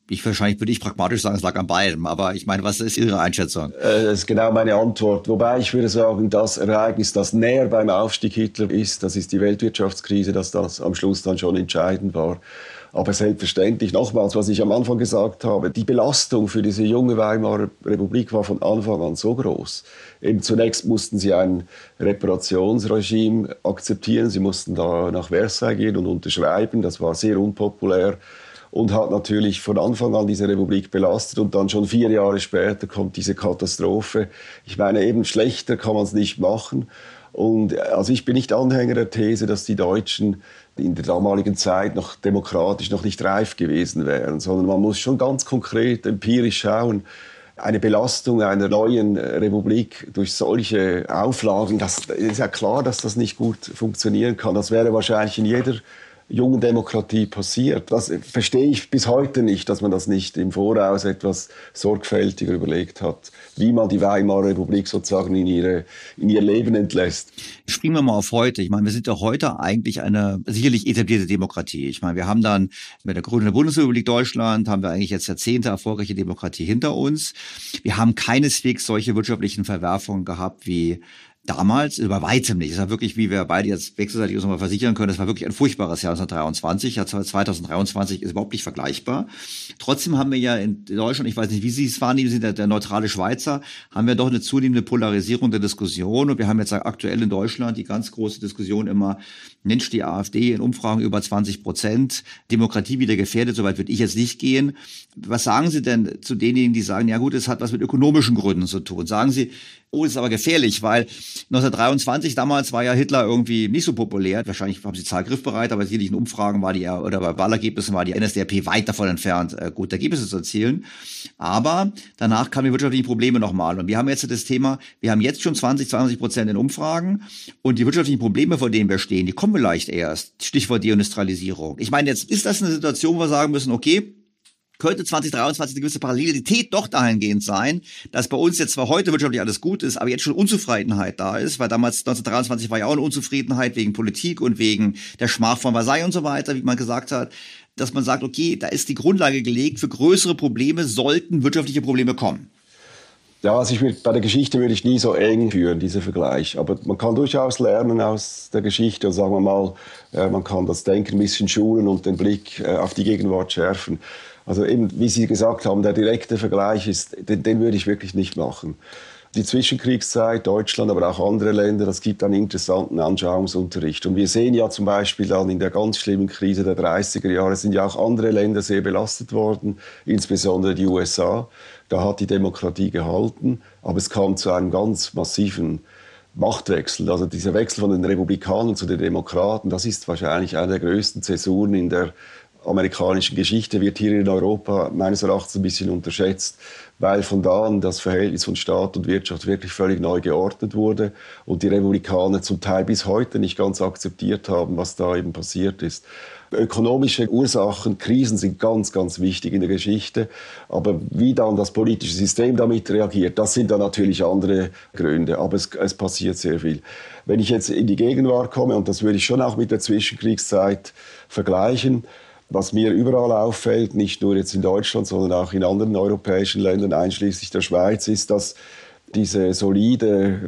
Ich wahrscheinlich würde ich pragmatisch sagen, es lag an beidem. Aber ich meine, was ist Ihre Einschätzung? Das ist genau meine Antwort. Wobei ich würde sagen, das Ereignis, das näher beim Aufstieg Hitler ist, das ist die Weltwirtschaftskrise, dass das am Schluss dann schon entscheidend war. Aber selbstverständlich, nochmals, was ich am Anfang gesagt habe, die Belastung für diese junge Weimarer Republik war von Anfang an so groß. Eben zunächst mussten sie ein Reparationsregime akzeptieren. Sie mussten da nach Versailles gehen und unterschreiben. Das war sehr unpopulär und hat natürlich von Anfang an diese Republik belastet. Und dann schon vier Jahre später kommt diese Katastrophe. Ich meine, eben schlechter kann man es nicht machen. Und also ich bin nicht Anhänger der These, dass die Deutschen in der damaligen Zeit noch demokratisch noch nicht reif gewesen wären, sondern man muss schon ganz konkret empirisch schauen, eine Belastung einer neuen Republik durch solche Auflagen, das ist ja klar, dass das nicht gut funktionieren kann. Das wäre wahrscheinlich in jeder jungen Demokratie passiert. Das verstehe ich bis heute nicht, dass man das nicht im Voraus etwas sorgfältiger überlegt hat, wie man die Weimarer Republik sozusagen in, ihre, in ihr Leben entlässt. Springen wir mal auf heute. Ich meine, wir sind ja heute eigentlich eine sicherlich etablierte Demokratie. Ich meine, wir haben dann mit der Gründung der Bundesrepublik Deutschland, haben wir eigentlich jetzt Jahrzehnte erfolgreiche Demokratie hinter uns. Wir haben keineswegs solche wirtschaftlichen Verwerfungen gehabt wie damals, über weitem nicht. Es war wirklich, wie wir beide jetzt wechselseitig uns mal versichern können, es war wirklich ein furchtbares Jahr neunzehnhundertdreiundzwanzig. Jahr zweitausenddreiundzwanzig ist überhaupt nicht vergleichbar. Trotzdem haben wir ja in Deutschland, ich weiß nicht, wie Sie es wahrnehmen, Sie sind der, der neutrale Schweizer, haben wir doch eine zunehmende Polarisierung der Diskussion. Und wir haben jetzt aktuell in Deutschland die ganz große Diskussion immer, Mensch, die AfD in Umfragen über zwanzig Prozent, Demokratie wieder gefährdet, soweit würde ich jetzt nicht gehen. Was sagen Sie denn zu denjenigen, die sagen, ja gut, es hat was mit ökonomischen Gründen zu tun? Sagen Sie, oh, das ist aber gefährlich, weil neunzehnhundertdreiundzwanzig, damals war ja Hitler irgendwie nicht so populär. Wahrscheinlich haben Sie die Zahl griffbereit, aber sicherlich in Umfragen war die, oder bei Wahlergebnissen war die N S D A P weit davon entfernt, gute Ergebnisse zu erzielen. Aber danach kamen die wirtschaftlichen Probleme nochmal. Und wir haben jetzt das Thema, wir haben jetzt schon zwanzig, zweiundzwanzig Prozent in Umfragen. Und die wirtschaftlichen Probleme, vor denen wir stehen, die kommen vielleicht erst. Stichwort Deindustrialisierung. Ich meine, jetzt ist das eine Situation, wo wir sagen müssen, okay, könnte zwanzig dreiundzwanzig eine gewisse Parallelität doch dahingehend sein, dass bei uns jetzt zwar heute wirtschaftlich alles gut ist, aber jetzt schon Unzufriedenheit da ist, weil damals neunzehnhundertdreiundzwanzig war ja auch eine Unzufriedenheit wegen Politik und wegen der Schmach von Versailles und so weiter, wie man gesagt hat, dass man sagt, okay, da ist die Grundlage gelegt für größere Probleme, sollten wirtschaftliche Probleme kommen. Ja, also ich will, bei der Geschichte würde ich nie so eng führen, diese Vergleich. Aber man kann durchaus lernen aus der Geschichte und sagen wir mal, äh, man kann das Denken ein bisschen schulen und den Blick äh, auf die Gegenwart schärfen. Also eben, wie Sie gesagt haben, der direkte Vergleich ist, den, den würde ich wirklich nicht machen. Die Zwischenkriegszeit, Deutschland, aber auch andere Länder, das gibt einen interessanten Anschauungsunterricht. Und wir sehen ja zum Beispiel dann in der ganz schlimmen Krise der dreißiger Jahre sind ja auch andere Länder sehr belastet worden, insbesondere die U S A. Da hat die Demokratie gehalten, aber es kam zu einem ganz massiven Machtwechsel. Also dieser Wechsel von den Republikanern zu den Demokraten, das ist wahrscheinlich eine der größten Zäsuren in der amerikanischen Geschichte, wird hier in Europa meines Erachtens ein bisschen unterschätzt, weil von da an das Verhältnis von Staat und Wirtschaft wirklich völlig neu geordnet wurde und die Republikaner zum Teil bis heute nicht ganz akzeptiert haben, was da eben passiert ist. Ökonomische Ursachen, Krisen sind ganz, ganz wichtig in der Geschichte, aber wie dann das politische System damit reagiert, das sind dann natürlich andere Gründe, aber es, es passiert sehr viel. Wenn ich jetzt in die Gegenwart komme, und das würde ich schon auch mit der Zwischenkriegszeit vergleichen, was mir überall auffällt, nicht nur jetzt in Deutschland, sondern auch in anderen europäischen Ländern, einschließlich der Schweiz, ist, dass diese solide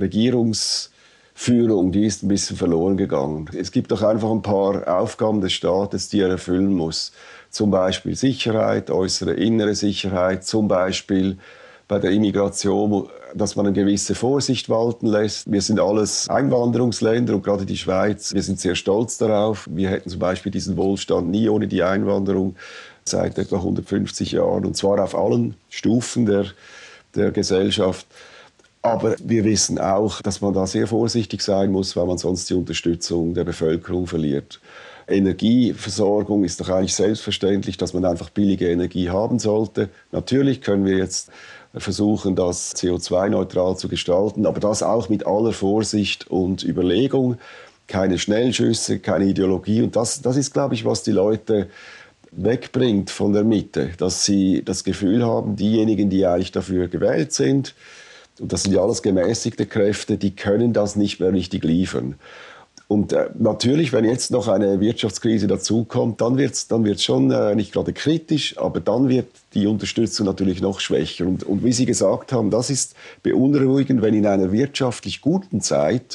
Regierungsführung, die ist ein bisschen verloren gegangen. Es gibt doch einfach ein paar Aufgaben des Staates, die er erfüllen muss. Zum Beispiel Sicherheit, äußere, innere Sicherheit, zum Beispiel bei der Immigration, dass man eine gewisse Vorsicht walten lässt. Wir sind alles Einwanderungsländer und gerade die Schweiz, wir sind sehr stolz darauf. Wir hätten zum Beispiel diesen Wohlstand nie ohne die Einwanderung seit etwa hundertfünfzig Jahren und zwar auf allen Stufen der, der Gesellschaft. Aber wir wissen auch, dass man da sehr vorsichtig sein muss, weil man sonst die Unterstützung der Bevölkerung verliert. Energieversorgung ist doch eigentlich selbstverständlich, dass man einfach billige Energie haben sollte. Natürlich können wir jetzt versuchen, das C O zwei neutral zu gestalten, aber das auch mit aller Vorsicht und Überlegung. Keine Schnellschüsse, keine Ideologie. Und das, das ist, glaube ich, was die Leute wegbringt von der Mitte, dass sie das Gefühl haben, diejenigen, die eigentlich dafür gewählt sind, und das sind ja alles gemäßigte Kräfte, die können das nicht mehr richtig liefern. Und äh, natürlich, wenn jetzt noch eine Wirtschaftskrise dazukommt, dann wird es dann wird's schon äh, nicht gerade kritisch, aber dann wird die Unterstützung natürlich noch schwächer. Und, und wie Sie gesagt haben, das ist beunruhigend, wenn in einer wirtschaftlich guten Zeit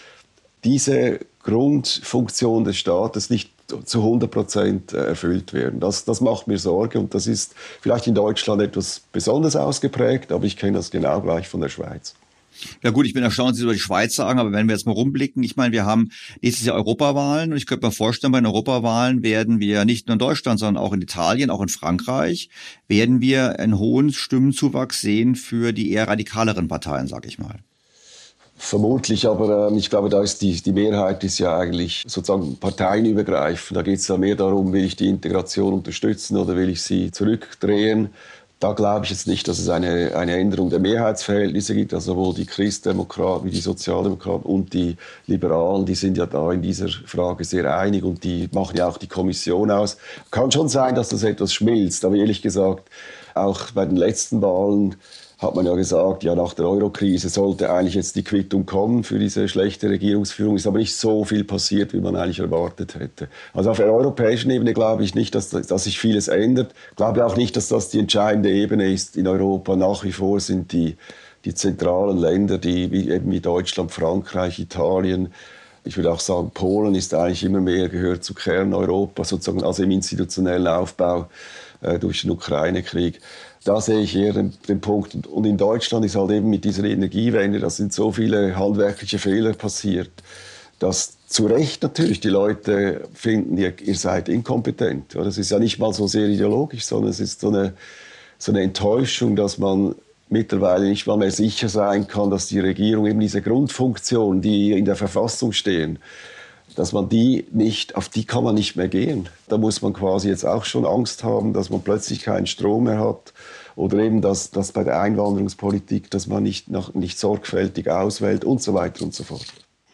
diese Grundfunktion des Staates nicht zu hundert Prozent erfüllt werden. Das, das macht mir Sorge und das ist vielleicht in Deutschland etwas besonders ausgeprägt, aber ich kenne das genau gleich von der Schweiz. Ja gut, ich bin erstaunt, Sie über die Schweiz sagen, aber wenn wir jetzt mal rumblicken, ich meine, wir haben nächstes Jahr Europawahlen und ich könnte mir vorstellen, bei den Europawahlen werden wir nicht nur in Deutschland, sondern auch in Italien, auch in Frankreich, werden wir einen hohen Stimmenzuwachs sehen für die eher radikaleren Parteien, sag ich mal. Vermutlich, aber äh, ich glaube, da ist die, die Mehrheit ist ja eigentlich sozusagen parteienübergreifend. Da geht es ja mehr darum, will ich die Integration unterstützen oder will ich sie zurückdrehen. Da glaube ich jetzt nicht, dass es eine, eine Änderung der Mehrheitsverhältnisse gibt. Also sowohl die Christdemokraten wie die Sozialdemokraten und die Liberalen, die sind ja da in dieser Frage sehr einig und die machen ja auch die Kommission aus. Kann schon sein, dass das etwas schmilzt, aber ehrlich gesagt, auch bei den letzten Wahlen hat man ja gesagt, ja, nach der Eurokrise sollte eigentlich jetzt die Quittung kommen für diese schlechte Regierungsführung. Ist aber nicht so viel passiert, wie man eigentlich erwartet hätte. Also auf der europäischen Ebene glaube ich nicht, dass, dass sich vieles ändert. Ich glaube auch nicht, dass das die entscheidende Ebene ist in Europa. Nach wie vor sind die, die zentralen Länder, die wie, eben wie Deutschland, Frankreich, Italien, ich würde auch sagen, Polen ist eigentlich immer mehr, gehört zu Kerneuropa, sozusagen, also im institutionellen Aufbau äh, durch den Ukraine-Krieg. Da sehe ich eher den, den Punkt. Und in Deutschland ist halt eben mit dieser Energiewende, da sind so viele handwerkliche Fehler passiert, dass zu Recht natürlich die Leute finden, ihr, ihr seid inkompetent. Das ist ja nicht mal so sehr ideologisch, sondern es ist so eine, so eine Enttäuschung, dass man mittlerweile nicht mal mehr sicher sein kann, dass die Regierung eben diese Grundfunktionen, die in der Verfassung stehen, dass man die nicht, auf die kann man nicht mehr gehen. Da muss man quasi jetzt auch schon Angst haben, dass man plötzlich keinen Strom mehr hat oder eben, dass, dass bei der Einwanderungspolitik, dass man nicht, noch, nicht sorgfältig auswählt und so weiter und so fort.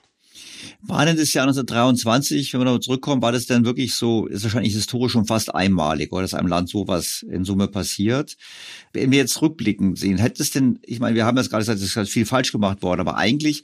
War denn das Jahr neunzehnhundertdreiundzwanzig, wenn wir noch zurückkommen, war das denn wirklich so, ist wahrscheinlich historisch schon fast einmalig, oder dass einem Land sowas in Summe passiert? Wenn wir jetzt rückblickend sehen, hätte es denn, ich meine, wir haben jetzt gerade gesagt, es ist viel falsch gemacht worden, aber eigentlich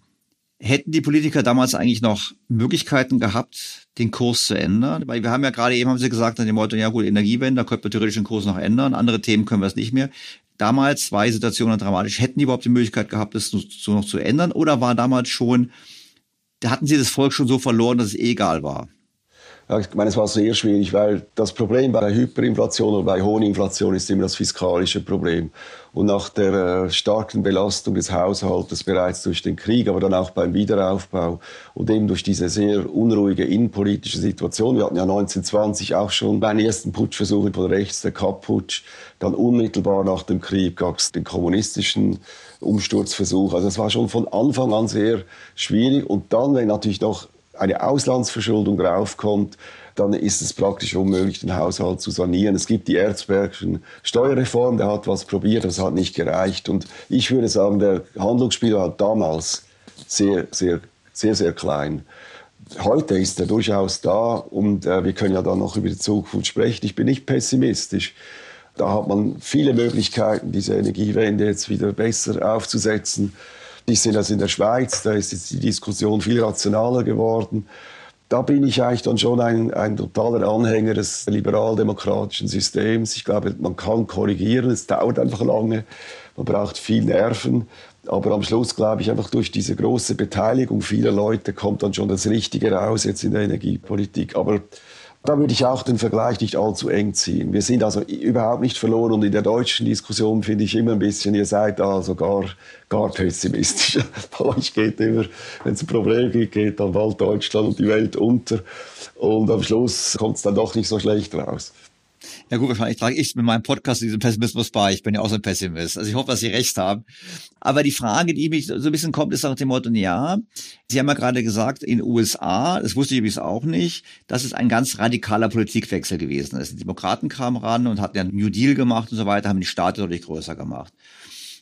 hätten die Politiker damals eigentlich noch Möglichkeiten gehabt, den Kurs zu ändern? Weil wir haben ja gerade eben, haben Sie gesagt, an dem Motto, ja gut, Energiewende, da könnte man theoretisch den Kurs noch ändern, andere Themen können wir es nicht mehr. Damals war die Situation dramatisch. Hätten die überhaupt die Möglichkeit gehabt, das so noch zu ändern? Oder war damals schon, da hatten sie das Volk schon so verloren, dass es eh egal war? Ja, ich meine, es war sehr schwierig, weil das Problem bei Hyperinflation oder bei hohen Inflation ist immer das fiskalische Problem. Und nach der äh, starken Belastung des Haushaltes bereits durch den Krieg, aber dann auch beim Wiederaufbau und eben durch diese sehr unruhige innenpolitische Situation. Wir hatten ja neunzehnhundertzwanzig auch schon einen ersten Putschversuch von rechts, der Kapp-Putsch. Dann unmittelbar nach dem Krieg gab es den kommunistischen Umsturzversuch. Also es war schon von Anfang an sehr schwierig. Und dann, wenn natürlich noch eine Auslandsverschuldung draufkommt, dann ist es praktisch unmöglich, den Haushalt zu sanieren. Es gibt die Erzbergschen Steuerreform, der hat was probiert, das hat nicht gereicht. Und ich würde sagen, der Handlungsspielraum war damals sehr, sehr, sehr, sehr klein. Heute ist er durchaus da und äh, wir können ja dann noch über die Zukunft sprechen. Ich bin nicht pessimistisch. Da hat man viele Möglichkeiten, diese Energiewende jetzt wieder besser aufzusetzen. Ich sehe das in der Schweiz, da ist jetzt die Diskussion viel rationaler geworden. Da bin ich eigentlich dann schon ein, ein totaler Anhänger des liberal-demokratischen Systems. Ich glaube, man kann korrigieren, es dauert einfach lange, man braucht viel Nerven. Aber am Schluss, glaube ich, einfach durch diese große Beteiligung vieler Leute kommt dann schon das Richtige raus jetzt in der Energiepolitik. Aber da würde ich auch den Vergleich nicht allzu eng ziehen. Wir sind also überhaupt nicht verloren und in der deutschen Diskussion finde ich immer ein bisschen, ihr seid da also gar, gar pessimistisch. Bei euch geht immer, wenn es ein Problem gibt, geht dann bald Deutschland und die Welt unter und am Schluss kommt es dann doch nicht so schlecht raus. Ja gut, wahrscheinlich trage ich mit meinem Podcast diesen Pessimismus bei. Ich bin ja auch so ein Pessimist. Also ich hoffe, dass Sie recht haben. Aber die Frage, die mich so ein bisschen kommt, ist nach dem Motto, ja, Sie haben ja gerade gesagt, in den U S A, das wusste ich übrigens auch nicht, dass es ein ganz radikaler Politikwechsel gewesen ist. Die Demokraten kamen ran und hatten ja einen New Deal gemacht und so weiter, haben die Staaten deutlich größer gemacht.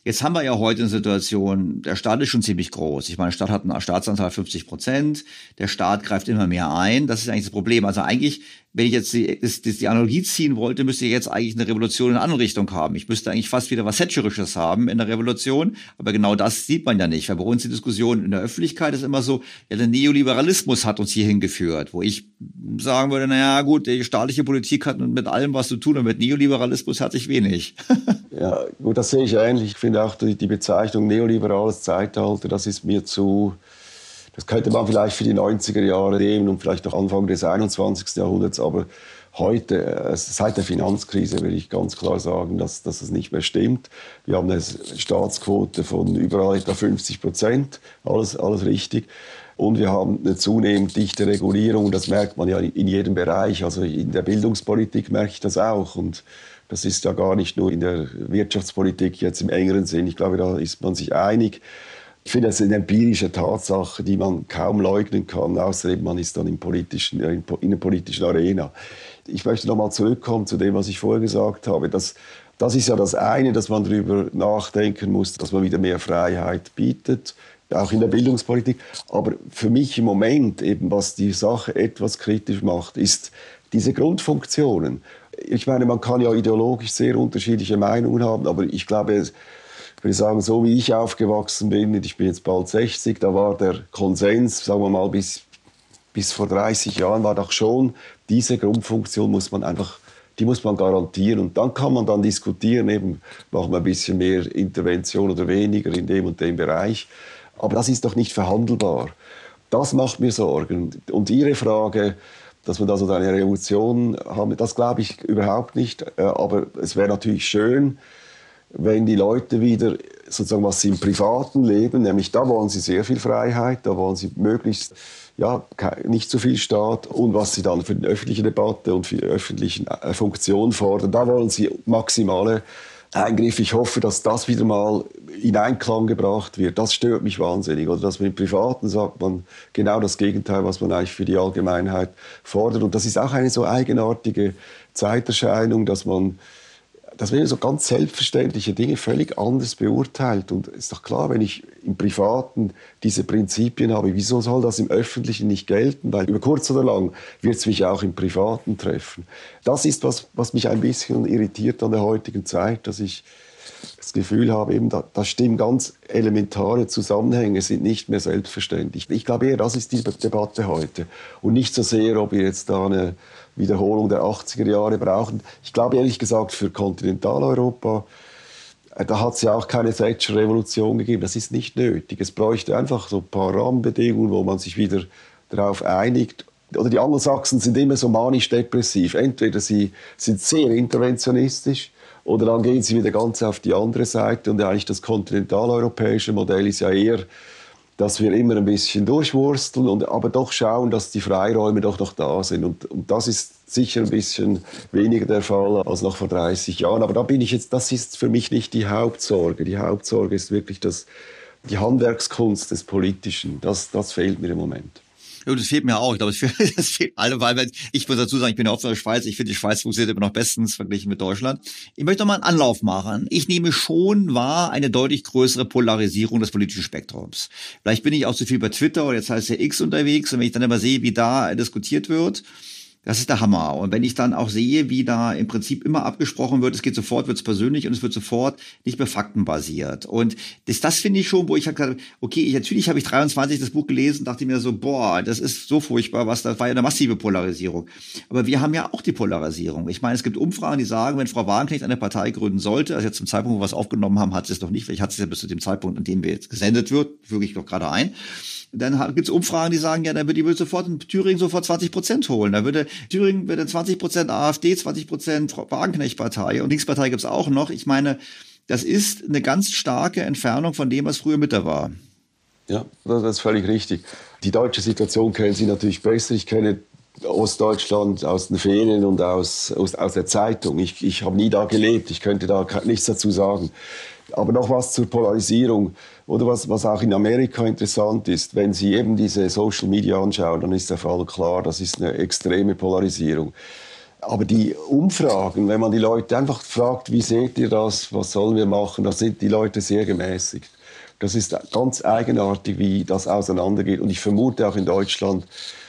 Jetzt haben wir ja heute eine Situation, der Staat ist schon ziemlich groß. Ich meine, der Staat hat einen Staatsanteil fünfzig Prozent. Der Staat greift immer mehr ein. Das ist eigentlich das Problem. Also eigentlich, wenn ich jetzt die, das, die Analogie ziehen wollte, müsste ich jetzt eigentlich eine Revolution in eine andere Richtung haben. Ich müsste eigentlich fast wieder was Thatcherisches haben in der Revolution. Aber genau das sieht man ja nicht. Weil bei uns die Diskussion in der Öffentlichkeit ist immer so, ja, der Neoliberalismus hat uns hierhin geführt. Wo ich sagen würde, naja gut, die staatliche Politik hat mit allem was zu tun und mit Neoliberalismus herzlich wenig. Ja, gut, das sehe ich ähnlich. Ich finde auch die, die Bezeichnung neoliberales Zeitalter, das ist mir zu, das könnte man vielleicht für die neunziger Jahre nehmen und vielleicht noch Anfang des einundzwanzigsten Jahrhunderts, aber heute, seit der Finanzkrise, will ich ganz klar sagen, dass, dass es nicht mehr stimmt. Wir haben eine Staatsquote von überall etwa fünfzig Prozent, alles, alles richtig. Und wir haben eine zunehmend dichte Regulierung, das merkt man ja in jedem Bereich. Also in der Bildungspolitik merke ich das auch. Und das ist ja gar nicht nur in der Wirtschaftspolitik jetzt im engeren Sinn. Ich glaube, da ist man sich einig. Ich finde, das ist eine empirische Tatsache, die man kaum leugnen kann, außer eben man ist dann im politischen, in der politischen Arena. Ich möchte noch mal zurückkommen zu dem, was ich vorher gesagt habe. Das, das ist ja das eine, dass man darüber nachdenken muss, dass man wieder mehr Freiheit bietet, auch in der Bildungspolitik. Aber für mich im Moment, eben, was die Sache etwas kritisch macht, ist diese Grundfunktionen. Ich meine, man kann ja ideologisch sehr unterschiedliche Meinungen haben, aber ich glaube, ich würde sagen, so wie ich aufgewachsen bin, ich bin jetzt bald sechzig, da war der Konsens, sagen wir mal, bis, bis vor dreißig Jahren war doch schon, diese Grundfunktion muss man einfach, die muss man garantieren. Und dann kann man dann diskutieren, eben, machen wir ein bisschen mehr Intervention oder weniger in dem und dem Bereich. Aber das ist doch nicht verhandelbar. Das macht mir Sorgen. Und Ihre Frage, dass wir da so eine Revolution haben, das glaube ich überhaupt nicht. Aber es wäre natürlich schön, wenn die Leute wieder sozusagen, was sie im privaten Leben, nämlich da wollen sie sehr viel Freiheit, da wollen sie möglichst ja, nicht zu viel Staat, und was sie dann für die öffentliche Debatte und für die öffentlichen Funktionen fordern, da wollen sie maximale Eingriffe. Ich hoffe, dass das wieder mal in Einklang gebracht wird. Das stört mich wahnsinnig. Oder dass man im Privaten sagt man genau das Gegenteil, was man eigentlich für die Allgemeinheit fordert. Und das ist auch eine so eigenartige Zeiterscheinung, dass man dass man so ganz selbstverständliche Dinge völlig anders beurteilt. Und es ist doch klar, wenn ich im Privaten diese Prinzipien habe, wieso soll das im Öffentlichen nicht gelten? Weil über kurz oder lang wird es mich auch im Privaten treffen. Das ist was, was mich ein bisschen irritiert an der heutigen Zeit, dass ich das Gefühl habe, eben, da, da stimmen ganz elementare Zusammenhänge, sind nicht mehr selbstverständlich. Ich glaube eher, das ist die Debatte heute. Und nicht so sehr, ob wir jetzt da eine Wiederholung der achtziger Jahre brauchen. Ich glaube ehrlich gesagt, für Kontinentaleuropa, da hat es ja auch keine Thatcher-Revolution gegeben. Das ist nicht nötig. Es bräuchte einfach so ein paar Rahmenbedingungen, wo man sich wieder darauf einigt. Oder die Angelsachsen sind immer so manisch-depressiv. Entweder sie sind sehr interventionistisch, oder dann gehen sie wieder ganz auf die andere Seite. Und eigentlich das kontinentaleuropäische Modell ist ja eher, dass wir immer ein bisschen durchwursteln, und aber doch schauen, dass die Freiräume doch noch da sind. Und, und das ist sicher ein bisschen weniger der Fall als noch vor dreißig Jahren. Aber da bin ich jetzt, das ist für mich nicht die Hauptsorge. Die Hauptsorge ist wirklich das, die Handwerkskunst des Politischen. Das, das fehlt mir im Moment. Ja, das fehlt mir auch. Ich glaube, das fehlt, das fehlt alle, weil ich muss dazu sagen, ich bin ja oft in der Schweiz. Ich finde, die Schweiz funktioniert immer noch bestens verglichen mit Deutschland. Ich möchte noch mal einen Anlauf machen. Ich nehme schon wahr eine deutlich größere Polarisierung des politischen Spektrums. Vielleicht bin ich auch zu viel bei Twitter oder jetzt heißt es ja X unterwegs, und wenn ich dann immer sehe, wie da diskutiert wird, das ist der Hammer. Und wenn ich dann auch sehe, wie da im Prinzip immer abgesprochen wird, es geht sofort, wird es persönlich, und es wird sofort nicht mehr faktenbasiert. Und das, das finde ich schon, wo ich halt gesagt habe, okay, ich, natürlich habe ich dreiundzwanzig das Buch gelesen, dachte mir so, boah, das ist so furchtbar, was, das war ja eine massive Polarisierung. Aber wir haben ja auch die Polarisierung. Ich meine, es gibt Umfragen, die sagen, wenn Frau Wagenknecht eine Partei gründen sollte, also jetzt zum Zeitpunkt, wo wir es aufgenommen haben, hat sie es noch nicht, vielleicht hat sie es ja bis zu dem Zeitpunkt, an dem wir jetzt gesendet wird, füge ich doch gerade ein. Dann gibt es Umfragen, die sagen, ja, dann würde die sofort in Thüringen sofort zwanzig Prozent holen. Dann würde Thüringen würde zwanzig Prozent AfD, zwanzig Prozent Wagenknecht-Partei, und Linkspartei gibt es auch noch. Ich meine, das ist eine ganz starke Entfernung von dem, was früher Mitte war. Ja, das ist völlig richtig. Die deutsche Situation kennen Sie natürlich besser. Ich kenne Ostdeutschland aus den Ferien und aus, aus, aus der Zeitung. Ich, ich habe nie da gelebt, ich könnte da nichts dazu sagen. Aber noch was zur Polarisierung, oder was, was auch in Amerika interessant ist, wenn Sie eben diese Social Media anschauen, dann ist der Fall klar, das ist eine extreme Polarisierung. Aber die Umfragen, wenn man die Leute einfach fragt, wie seht ihr das, was sollen wir machen, da sind die Leute sehr gemäßigt. Das ist ganz eigenartig, wie das auseinandergeht. Und ich vermute auch in Deutschland,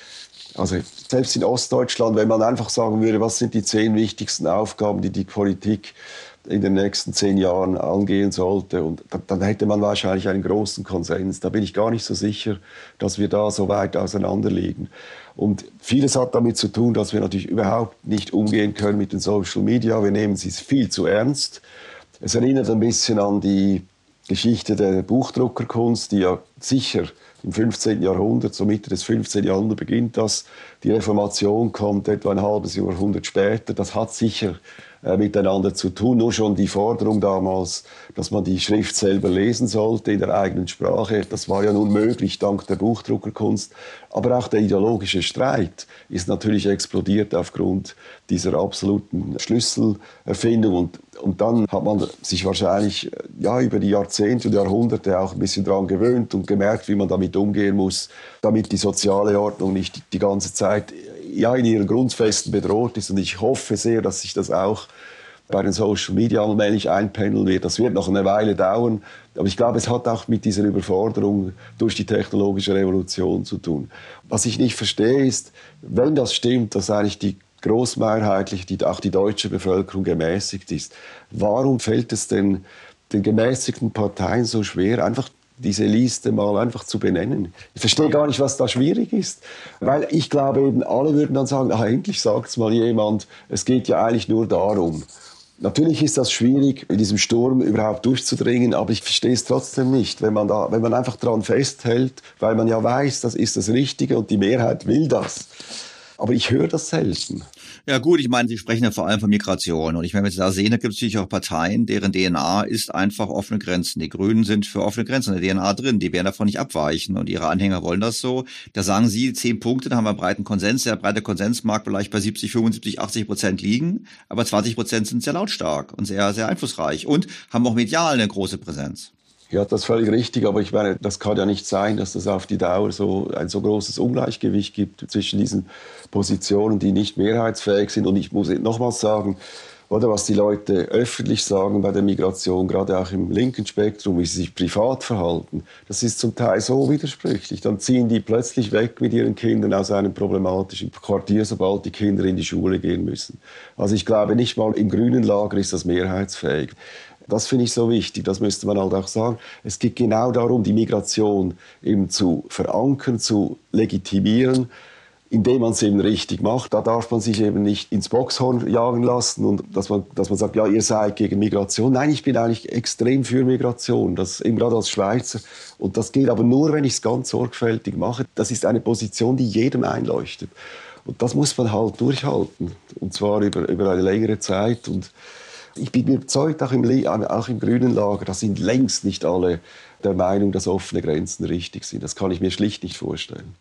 also selbst in Ostdeutschland, wenn man einfach sagen würde, was sind die zehn wichtigsten Aufgaben, die die Politik in den nächsten zehn Jahren angehen sollte, und dann hätte man wahrscheinlich einen großen Konsens. Da bin ich gar nicht so sicher, dass wir da so weit auseinander liegen. Und vieles hat damit zu tun, dass wir natürlich überhaupt nicht umgehen können mit den Social Media. Wir nehmen sie viel zu ernst. Es erinnert ein bisschen an die Geschichte der Buchdruckerkunst, die ja sicher im fünfzehnten Jahrhundert, so Mitte des fünfzehnten Jahrhunderts beginnt das. Die Reformation kommt etwa ein halbes Jahrhundert später. Das hat sicher äh, miteinander zu tun. Nur schon die Forderung damals, dass man die Schrift selber lesen sollte in der eigenen Sprache, das war ja nun möglich dank der Buchdruckerkunst. Aber auch der ideologische Streit ist natürlich explodiert aufgrund dieser absoluten Schlüsselerfindung. Und, und dann hat man sich wahrscheinlich ja, über die Jahrzehnte und Jahrhunderte auch ein bisschen daran gewöhnt und gemerkt, wie man damit umgehen muss, damit die soziale Ordnung nicht die, die ganze Zeit ja, in ihren Grundfesten bedroht ist. Und ich hoffe sehr, dass sich das auch bei den Social Media allmählich einpendeln wird. Das wird noch eine Weile dauern. Aber ich glaube, es hat auch mit dieser Überforderung durch die technologische Revolution zu tun. Was ich nicht verstehe ist, wenn das stimmt, dass eigentlich die großmehrheitlich, die, auch die deutsche Bevölkerung gemäßigt ist, warum fällt es denn den gemäßigten Parteien so schwer, einfach diese Liste mal einfach zu benennen? Ich verstehe gar nicht, was da schwierig ist. Weil ich glaube eben, alle würden dann sagen, ah, endlich sagt es mal jemand, es geht ja eigentlich nur darum. Natürlich ist das schwierig, in diesem Sturm überhaupt durchzudringen, aber ich verstehe es trotzdem nicht, wenn man, da, wenn man einfach daran festhält, weil man ja weiß, das ist das Richtige und die Mehrheit will das. Aber ich höre das selten. Ja gut, ich meine, Sie sprechen ja vor allem von Migration. Und ich meine, wenn Sie da sehen, da gibt es natürlich auch Parteien, deren D N A ist einfach offene Grenzen. Die Grünen sind für offene Grenzen in der D N A drin. Die werden davon nicht abweichen. Und ihre Anhänger wollen das so. Da sagen Sie, zehn Punkte, da haben wir einen breiten Konsens. Der breite Konsens mag vielleicht bei siebzig, fünfundsiebzig, achtzig Prozent liegen. Aber zwanzig Prozent sind sehr lautstark und sehr, sehr einflussreich. Und haben auch medial eine große Präsenz. Ja, das ist völlig richtig, aber ich meine, das kann ja nicht sein, dass es auf die Dauer so ein so großes Ungleichgewicht gibt zwischen diesen Positionen, die nicht mehrheitsfähig sind. Und ich muss nochmals sagen, oder was die Leute öffentlich sagen bei der Migration, gerade auch im linken Spektrum, wie sie sich privat verhalten, das ist zum Teil so widersprüchlich. Dann ziehen die plötzlich weg mit ihren Kindern aus einem problematischen Quartier, sobald die Kinder in die Schule gehen müssen. Also ich glaube, nicht mal im grünen Lager ist das mehrheitsfähig. Das finde ich so wichtig, das müsste man halt auch sagen. Es geht genau darum, die Migration eben zu verankern, zu legitimieren, indem man es eben richtig macht. Da darf man sich eben nicht ins Boxhorn jagen lassen und dass man, dass man sagt, ja, ihr seid gegen Migration. Nein, ich bin eigentlich extrem für Migration, das eben gerade als Schweizer. Und das geht aber nur, wenn ich es ganz sorgfältig mache. Das ist eine Position, die jedem einleuchtet. Und das muss man halt durchhalten. Und zwar über, über eine längere Zeit. Und ich bin überzeugt, auch im, auch im grünen Lager, da sind längst nicht alle der Meinung, dass offene Grenzen richtig sind. Das kann ich mir schlicht nicht vorstellen.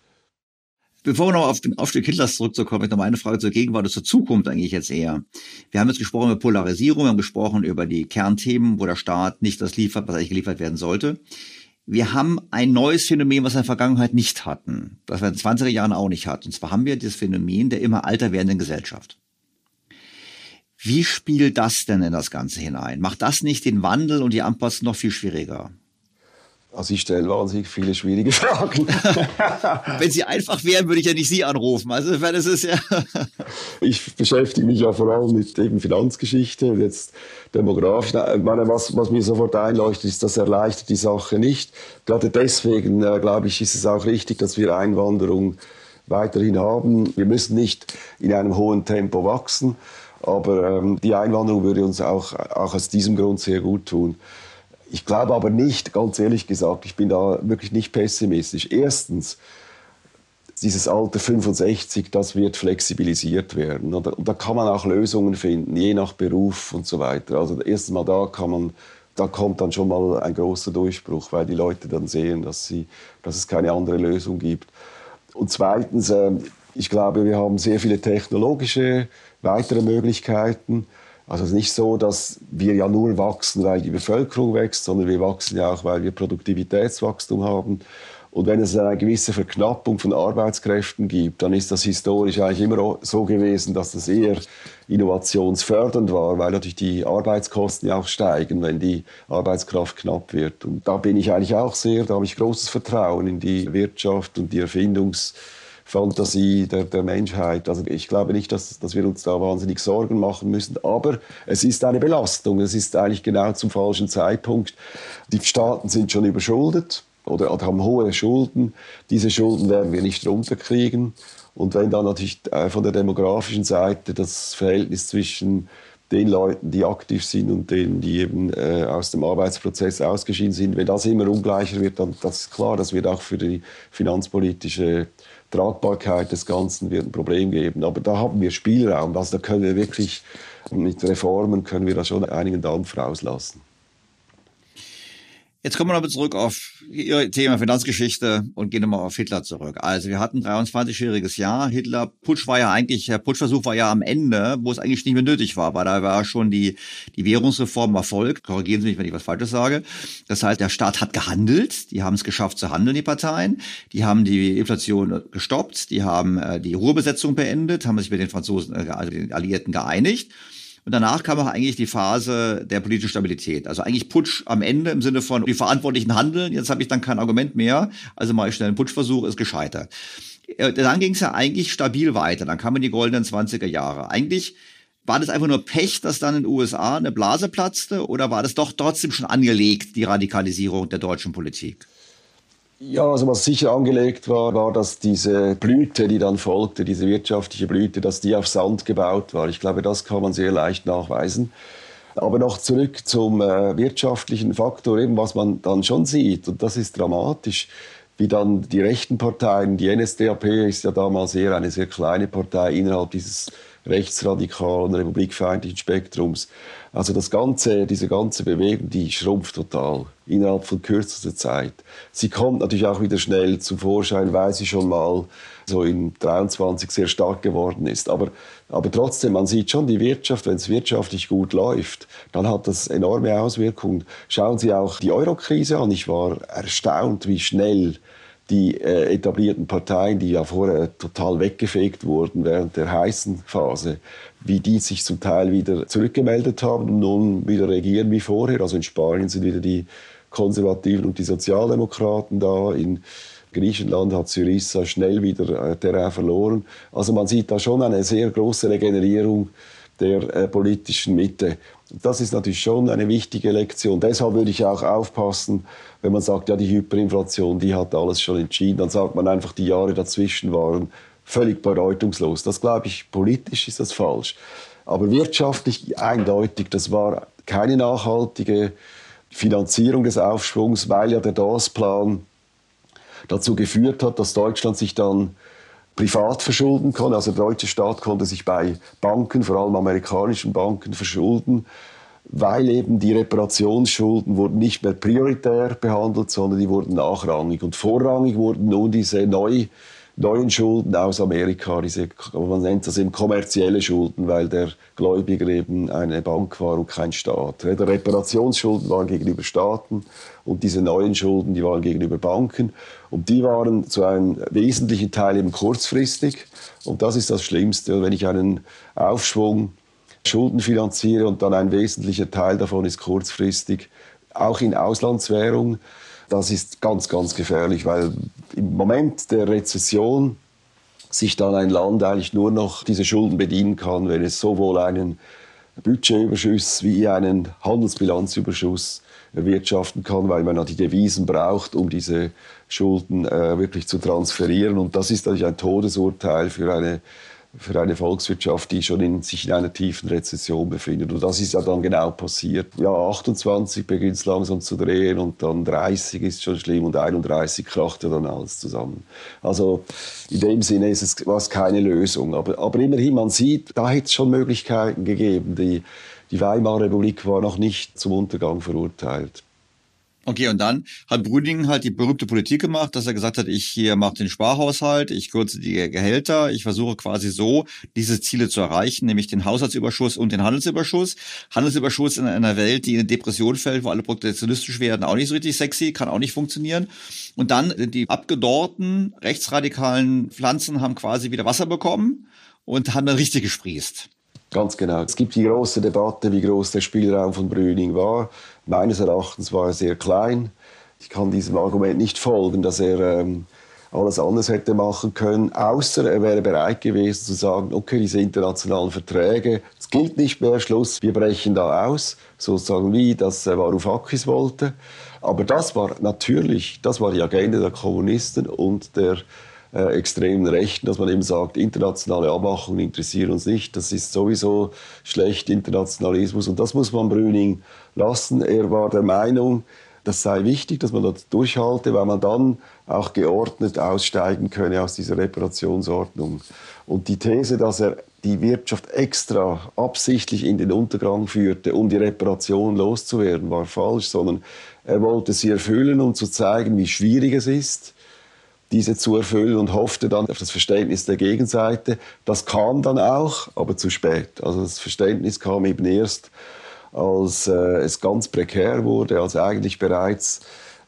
Bevor wir noch auf den Aufstieg Hitlers zurückzukommen, ich noch mal eine Frage zur Gegenwart und zur Zukunft eigentlich jetzt eher. Wir haben jetzt gesprochen über Polarisierung, wir haben gesprochen über die Kernthemen, wo der Staat nicht das liefert, was eigentlich geliefert werden sollte. Wir haben ein neues Phänomen, was wir in der Vergangenheit nicht hatten, was wir in den zwanziger Jahren auch nicht hatten. Und zwar haben wir das Phänomen der immer alter werdenden Gesellschaft. Wie spielt das denn in das Ganze hinein? Macht das nicht den Wandel und die Anpassung noch viel schwieriger? Also ich stelle wahnsinnig viele schwierige Fragen. Wenn sie einfach wären, würde ich ja nicht Sie anrufen. Also das ist ja. Ich beschäftige mich ja vor allem mit eben Finanzgeschichte und jetzt demografisch. Ich meine, was, was mir sofort einleuchtet, ist, das erleichtert die Sache nicht. Gerade deswegen, äh, glaube ich, ist es auch richtig, dass wir Einwanderung weiterhin haben. Wir müssen nicht in einem hohen Tempo wachsen. Aber ähm, die Einwanderung würde uns auch, auch aus diesem Grund sehr gut tun. Ich glaube aber nicht, ganz ehrlich gesagt, ich bin da wirklich nicht pessimistisch. Erstens, dieses Alter fünfundsechzig, das wird flexibilisiert werden. Und da, und da kann man auch Lösungen finden, je nach Beruf und so weiter. Also erstens mal da kann man, da kommt dann schon mal ein großer Durchbruch, weil die Leute dann sehen, dass, sie, dass es keine andere Lösung gibt. Und zweitens, äh, ich glaube, wir haben sehr viele technologische weitere Möglichkeiten. Also es ist nicht so, dass wir ja nur wachsen, weil die Bevölkerung wächst, sondern wir wachsen ja auch, weil wir Produktivitätswachstum haben. Und wenn es eine gewisse Verknappung von Arbeitskräften gibt, dann ist das historisch eigentlich immer so gewesen, dass das eher innovationsfördernd war, weil natürlich die Arbeitskosten ja auch steigen, wenn die Arbeitskraft knapp wird. Und da bin ich eigentlich auch sehr, da habe ich großes Vertrauen in die Wirtschaft und die Erfindungsfantasie der, der Menschheit. Also ich glaube nicht, dass, dass wir uns da wahnsinnig Sorgen machen müssen, aber es ist eine Belastung. Es ist eigentlich genau zum falschen Zeitpunkt. Die Staaten sind schon überschuldet. Oder haben hohe Schulden. Diese Schulden werden wir nicht runterkriegen. Und wenn dann natürlich von der demografischen Seite das Verhältnis zwischen den Leuten, die aktiv sind und denen, die eben äh, aus dem Arbeitsprozess ausgeschieden sind, wenn das immer ungleicher wird, dann das ist klar, das wird auch für die finanzpolitische Tragbarkeit des Ganzen wird ein Problem geben. Aber da haben wir Spielraum. Also da können wir wirklich mit Reformen können wir da schon einigen Dampf rauslassen. Jetzt kommen wir nochmal zurück auf Ihr Thema Finanzgeschichte und gehen nochmal auf Hitler zurück. Also wir hatten ein dreiundzwanzigjähriges Jahr. Hitler, Putsch war ja eigentlich, der Putschversuch war ja am Ende, wo es eigentlich nicht mehr nötig war, weil da war schon die, die Währungsreform erfolgt. Korrigieren Sie mich, wenn ich was Falsches sage. Das heißt, der Staat hat gehandelt. Die haben es geschafft zu handeln, die Parteien. Die haben die Inflation gestoppt. Die haben äh, die Ruhrbesetzung beendet, haben sich mit den Franzosen, äh, also den Alliierten geeinigt. Und danach kam auch eigentlich die Phase der politischen Stabilität. Also eigentlich Putsch am Ende im Sinne von, die Verantwortlichen handeln, jetzt habe ich dann kein Argument mehr, also mache ich schnell einen Putschversuch, ist gescheitert. Dann ging es ja eigentlich stabil weiter, dann kamen die goldenen zwanziger Jahre. Eigentlich war das einfach nur Pech, dass dann in den U S A eine Blase platzte, oder war das doch trotzdem schon angelegt, die Radikalisierung der deutschen Politik? Ja, also was sicher angelegt war, war, dass diese Blüte, die dann folgte, diese wirtschaftliche Blüte, dass die auf Sand gebaut war. Ich glaube, das kann man sehr leicht nachweisen. Aber noch zurück zum äh, wirtschaftlichen Faktor, eben was man dann schon sieht, und das ist dramatisch, wie dann die rechten Parteien, die N S D A P ist ja damals eher eine sehr kleine Partei innerhalb dieses rechtsradikalen, republikfeindlichen Spektrums. Also das ganze, diese ganze Bewegung, die schrumpft total innerhalb von kürzester Zeit. Sie kommt natürlich auch wieder schnell zum Vorschein, weil sie schon mal so in dreiundzwanzig sehr stark geworden ist. Aber, aber trotzdem, man sieht schon die Wirtschaft, wenn es wirtschaftlich gut läuft, dann hat das enorme Auswirkungen. Schauen Sie auch die Eurokrise an. Ich war erstaunt, wie schnell die äh, etablierten Parteien, die ja vorher total weggefegt wurden während der heißen Phase, wie die sich zum Teil wieder zurückgemeldet haben und nun wieder regieren wie vorher. Also in Spanien sind wieder die Konservativen und die Sozialdemokraten da. In Griechenland hat Syriza schnell wieder äh, Terrain verloren. Also man sieht da schon eine sehr große Regenerierung der äh, politischen Mitte. Das ist natürlich schon eine wichtige Lektion. Deshalb würde ich auch aufpassen, wenn man sagt, ja, die Hyperinflation, die hat alles schon entschieden. Dann sagt man einfach, die Jahre dazwischen waren völlig bedeutungslos. Das glaube ich, politisch ist das falsch. Aber wirtschaftlich eindeutig, das war keine nachhaltige Finanzierung des Aufschwungs, weil ja der Dawes-Plan dazu geführt hat, dass Deutschland sich dann privat verschulden kann. Also der deutsche Staat konnte sich bei Banken, vor allem amerikanischen Banken, verschulden, weil eben die Reparationsschulden wurden nicht mehr prioritär behandelt, sondern die wurden nachrangig. Und vorrangig wurden nun diese neu, neuen Schulden aus Amerika, diese, man nennt das eben kommerzielle Schulden, weil der Gläubiger eben eine Bank war und kein Staat. Die Reparationsschulden waren gegenüber Staaten und diese neuen Schulden, die waren gegenüber Banken. Und die waren zu einem wesentlichen Teil eben kurzfristig. Und das ist das Schlimmste, wenn ich einen Aufschwung Schulden finanziere und dann ein wesentlicher Teil davon ist kurzfristig, auch in Auslandswährung. Das ist ganz, ganz gefährlich, weil im Moment der Rezession sich dann ein Land eigentlich nur noch diese Schulden bedienen kann, wenn es sowohl einen Budgetüberschuss wie einen Handelsbilanzüberschuss erwirtschaften kann, weil man die Devisen braucht, um diese Schulden äh, wirklich zu transferieren. Und das ist natürlich ein Todesurteil für eine für eine Volkswirtschaft, die schon in, sich in einer tiefen Rezession befindet. Und das ist ja dann genau passiert. Ja, achtundzwanzig beginnt es langsam zu drehen und dann dreißig ist schon schlimm und einunddreißig kracht ja dann alles zusammen. Also in dem Sinne ist es, war es keine Lösung. Aber, aber immerhin, man sieht, da hätte es schon Möglichkeiten gegeben. Die, die Weimarer Republik war noch nicht zum Untergang verurteilt. Okay, und dann hat Brüning halt die berühmte Politik gemacht, dass er gesagt hat, ich hier mache den Sparhaushalt, ich kürze die Gehälter, ich versuche quasi so, diese Ziele zu erreichen, nämlich den Haushaltsüberschuss und den Handelsüberschuss. Handelsüberschuss in einer Welt, die in eine Depression fällt, wo alle protektionistisch werden, auch nicht so richtig sexy, kann auch nicht funktionieren. Und dann die abgedorrten, rechtsradikalen Pflanzen haben quasi wieder Wasser bekommen und haben dann richtig gesprießt. Ganz genau. Es gibt die große Debatte, wie groß der Spielraum von Brüning war. Meines Erachtens war er sehr klein. Ich kann diesem Argument nicht folgen, dass er ähm, alles anders hätte machen können, außer er wäre bereit gewesen zu sagen, okay, diese internationalen Verträge, es gilt nicht mehr, Schluss, wir brechen da aus, sozusagen wie das äh, Varoufakis wollte. Aber das war natürlich, das war die Agenda der Kommunisten und der Äh, extremen Rechten, dass man eben sagt, internationale Abmachungen interessieren uns nicht, das ist sowieso schlecht, Internationalismus, und das muss man Brüning lassen. Er war der Meinung, das sei wichtig, dass man das durchhalte, weil man dann auch geordnet aussteigen könne aus dieser Reparationsordnung. Und die These, dass er die Wirtschaft extra absichtlich in den Untergang führte, um die Reparation loszuwerden, war falsch, sondern er wollte sie erfüllen, um zu zeigen, wie schwierig es ist, diese zu erfüllen, und hoffte dann auf das Verständnis der Gegenseite. Das kam dann auch, aber zu spät. Also das Verständnis kam eben erst, als äh, es ganz prekär wurde, als eigentlich bereits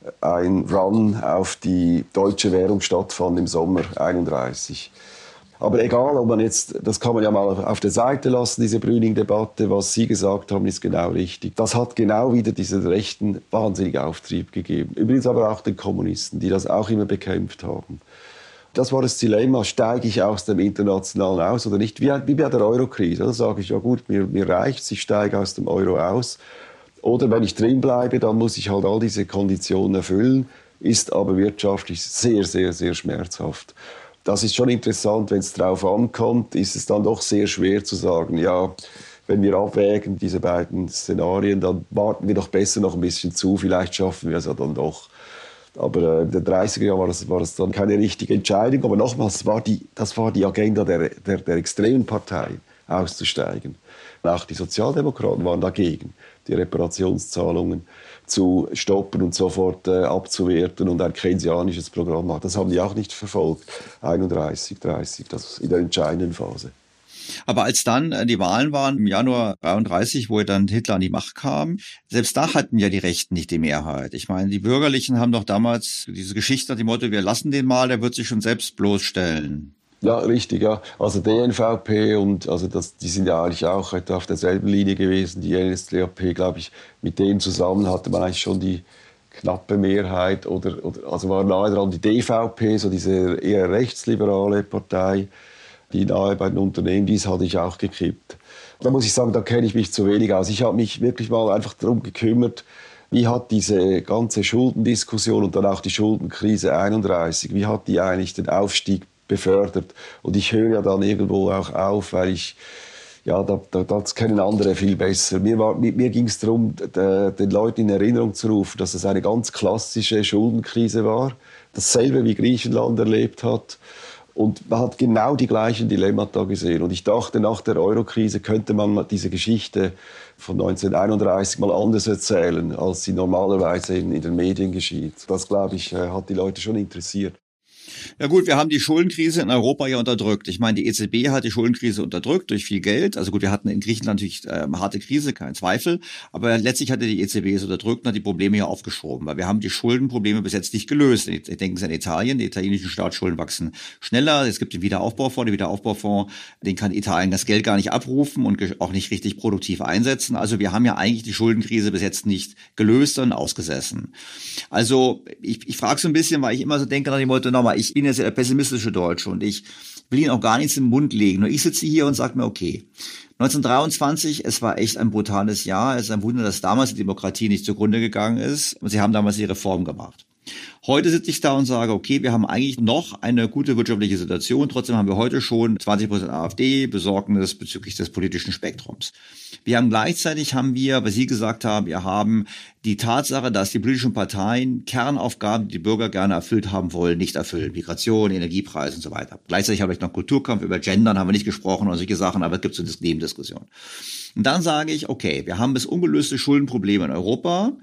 ein Run auf die deutsche Währung stattfand im Sommer einunddreißig. Aber egal, ob man jetzt, das kann man ja mal auf der Seite lassen, diese Brüning-Debatte, was Sie gesagt haben, ist genau richtig. Das hat genau wieder diesen Rechten wahnsinnig Auftrieb gegeben. Übrigens aber auch den Kommunisten, die das auch immer bekämpft haben. Das war das Dilemma, steige ich aus dem Internationalen aus oder nicht? Wie, wie bei der Euro-Krise. Da sage ich, ja gut, mir, mir reicht's, ich steige aus dem Euro aus. Oder wenn ich drin bleibe, dann muss ich halt all diese Konditionen erfüllen, ist aber wirtschaftlich sehr, sehr, sehr schmerzhaft. Das ist schon interessant, wenn es drauf ankommt, ist es dann doch sehr schwer zu sagen, ja, wenn wir abwägen, diese beiden Szenarien, dann warten wir doch besser noch ein bisschen zu, vielleicht schaffen wir es ja dann doch. Aber äh, in den dreißiger Jahren war das, war das dann keine richtige Entscheidung. Aber nochmals, das war die, das war die Agenda der, der, der extremen Parteien, auszusteigen. Auch die Sozialdemokraten waren dagegen, die Reparationszahlungen zu stoppen und sofort äh, abzuwerten und ein keynesianisches Programm machen. Das haben die auch nicht verfolgt, einunddreißig, dreißig, das in der entscheidenden Phase. Aber als dann die Wahlen waren im Januar dreiunddreißig, wo dann Hitler an die Macht kam, selbst da hatten ja die Rechten nicht die Mehrheit. Ich meine, die Bürgerlichen haben doch damals diese Geschichte nach dem Motto, wir lassen den mal, der wird sich schon selbst bloßstellen. Ja, richtig, ja. Also D N V P und also das, die sind ja eigentlich auch auf derselben Linie gewesen. Die N S D A P, glaube ich, mit denen zusammen hatte man eigentlich schon die knappe Mehrheit oder, oder also war nahe dran die D V P, so diese eher rechtsliberale Partei, die nahe bei den Unternehmen, dies hatte ich auch gekippt. Da muss ich sagen, da kenne ich mich zu wenig aus. Ich habe mich wirklich mal einfach darum gekümmert, wie hat diese ganze Schuldendiskussion und dann auch die Schuldenkrise einunddreißig, wie hat die eigentlich den Aufstieg befördert? Und ich höre ja dann irgendwo auch auf, weil ich, ja, da, da, das kennen andere viel besser. Mir, war, mir, mir ging es darum, de, den Leuten in Erinnerung zu rufen, dass es eine ganz klassische Schuldenkrise war, dasselbe wie Griechenland erlebt hat. Und man hat genau die gleichen Dilemmata gesehen. Und ich dachte, nach der Euro-Krise könnte man diese Geschichte von neunzehnhunderteinunddreißig mal anders erzählen, als sie normalerweise in, in den Medien geschieht. Das, glaube ich, hat die Leute schon interessiert. Ja gut, wir haben die Schuldenkrise in Europa ja unterdrückt. Ich meine, die E Z B hat die Schuldenkrise unterdrückt durch viel Geld. Also gut, wir hatten in Griechenland natürlich äh, eine harte Krise, kein Zweifel. Aber letztlich hatte die E Z B es unterdrückt und hat die Probleme hier aufgeschoben. Weil wir haben die Schuldenprobleme bis jetzt nicht gelöst. Denken Sie an Italien. Die italienischen Staatsschulden wachsen schneller. Es gibt den Wiederaufbaufonds. Der Wiederaufbaufonds, den kann Italien das Geld gar nicht abrufen und auch nicht richtig produktiv einsetzen. Also wir haben ja eigentlich die Schuldenkrise bis jetzt nicht gelöst, sondern ausgesessen. Also ich, ich frage so ein bisschen, weil ich immer so denke nach dem Motto, nochmal, ich bin jetzt ja der pessimistische Deutsche und ich will Ihnen auch gar nichts im Mund legen. Nur ich sitze hier und sage mir, okay, neunzehnhundertdreiundzwanzig, es war echt ein brutales Jahr. Es ist ein Wunder, dass damals die Demokratie nicht zugrunde gegangen ist. Und Sie haben damals die Reform gemacht. Heute sitze ich da und sage, okay, wir haben eigentlich noch eine gute wirtschaftliche Situation. Trotzdem haben wir heute schon zwanzig Prozent AfD, Besorgnis bezüglich des politischen Spektrums. Wir haben gleichzeitig, haben wir, was Sie gesagt haben, wir haben die Tatsache, dass die politischen Parteien Kernaufgaben, die die Bürger gerne erfüllt haben wollen, nicht erfüllen. Migration, Energiepreise und so weiter. Gleichzeitig habe ich noch Kulturkampf, über Gendern haben wir nicht gesprochen und solche Sachen, aber es gibt so eine Nebendiskussion. Und dann sage ich, okay, wir haben das ungelöste Schuldenproblem in Europa.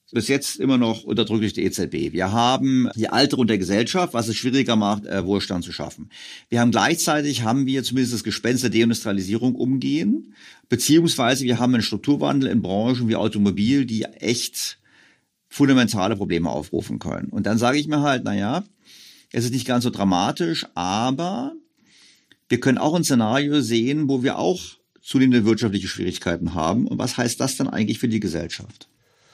bis jetzt immer noch unterdrücklich die E Z B. Wir haben die Alterung der Gesellschaft, was es schwieriger macht, äh, Wohlstand zu schaffen. Wir haben gleichzeitig, haben wir zumindest das Gespenst der Deindustrialisierung umgehen, beziehungsweise wir haben einen Strukturwandel in Branchen wie Automobil, die echt fundamentale Probleme aufrufen können. Und dann sage ich mir halt, naja, es ist nicht ganz so dramatisch, aber wir können auch ein Szenario sehen, wo wir auch zunehmende wirtschaftliche Schwierigkeiten haben. Und was heißt das dann eigentlich für die Gesellschaft?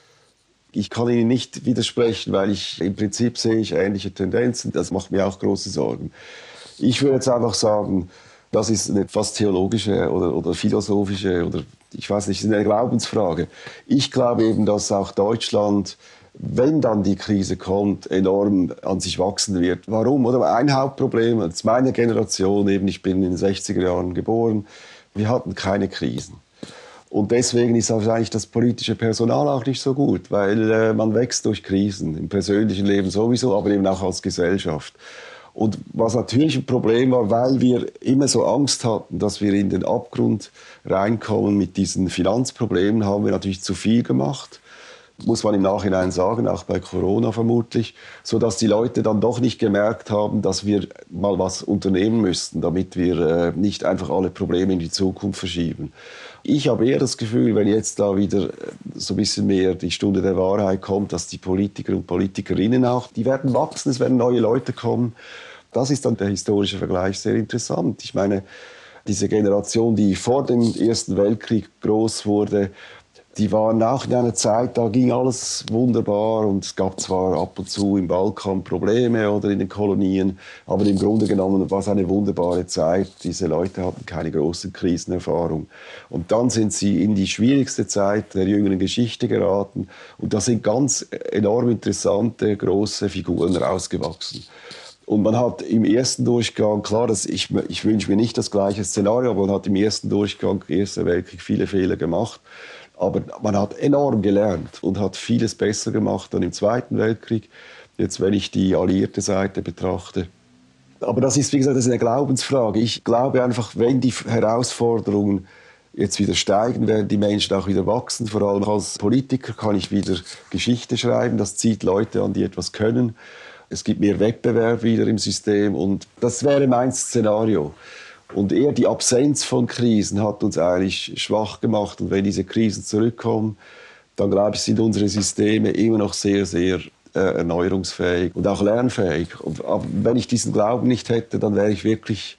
Ich kann Ihnen nicht widersprechen, weil ich im Prinzip sehe ich ähnliche Tendenzen. Das macht mir auch große Sorgen. Ich würde jetzt einfach sagen, das ist eine fast theologische oder, oder philosophische oder ich weiß nicht, eine Glaubensfrage. Ich glaube eben, dass auch Deutschland, wenn dann die Krise kommt, enorm an sich wachsen wird. Warum? Oder ein Hauptproblem, das ist meine Generation, eben ich bin in den sechziger Jahren geboren, wir hatten keine Krisen. Und deswegen ist wahrscheinlich das politische Personal auch nicht so gut, weil äh, man wächst durch Krisen, im persönlichen Leben sowieso, aber eben auch als Gesellschaft. Und was natürlich ein Problem war, weil wir immer so Angst hatten, dass wir in den Abgrund reinkommen mit diesen Finanzproblemen, haben wir natürlich zu viel gemacht. Muss man im Nachhinein sagen, auch bei Corona vermutlich, so dass die Leute dann doch nicht gemerkt haben, dass wir mal was unternehmen müssten, damit wir äh, nicht einfach alle Probleme in die Zukunft verschieben. Ich habe eher das Gefühl, wenn jetzt da wieder so ein bisschen mehr die Stunde der Wahrheit kommt, dass die Politiker und Politikerinnen auch, die werden wachsen, es werden neue Leute kommen. Das ist dann der historische Vergleich sehr interessant. Ich meine, diese Generation, die vor dem Ersten Weltkrieg groß wurde, die waren auch in einer Zeit, da ging alles wunderbar und es gab zwar ab und zu im Balkan Probleme oder in den Kolonien, aber im Grunde genommen war es eine wunderbare Zeit. Diese Leute hatten keine großen Krisenerfahrung. Und dann sind sie in die schwierigste Zeit der jüngeren Geschichte geraten und da sind ganz enorm interessante, große Figuren rausgewachsen. Und man hat im ersten Durchgang, klar, das, ich, ich wünsche mir nicht das gleiche Szenario, aber man hat im ersten Durchgang, Erster Weltkrieg, viele Fehler gemacht. Aber man hat enorm gelernt und hat vieles besser gemacht dann im Zweiten Weltkrieg, jetzt wenn ich die alliierte Seite betrachte. Aber das ist, wie gesagt, das ist eine Glaubensfrage. Ich glaube einfach, wenn die Herausforderungen jetzt wieder steigen, werden die Menschen auch wieder wachsen. Vor allem als Politiker kann ich wieder Geschichte schreiben. Das zieht Leute an, die etwas können. Es gibt mehr Wettbewerb wieder im System und das wäre mein Szenario. Und eher die Absenz von Krisen hat uns eigentlich schwach gemacht. Und wenn diese Krisen zurückkommen, dann glaube ich, sind unsere Systeme immer noch sehr, sehr äh, erneuerungsfähig und auch lernfähig. Und, aber wenn ich diesen Glauben nicht hätte, dann wäre ich wirklich,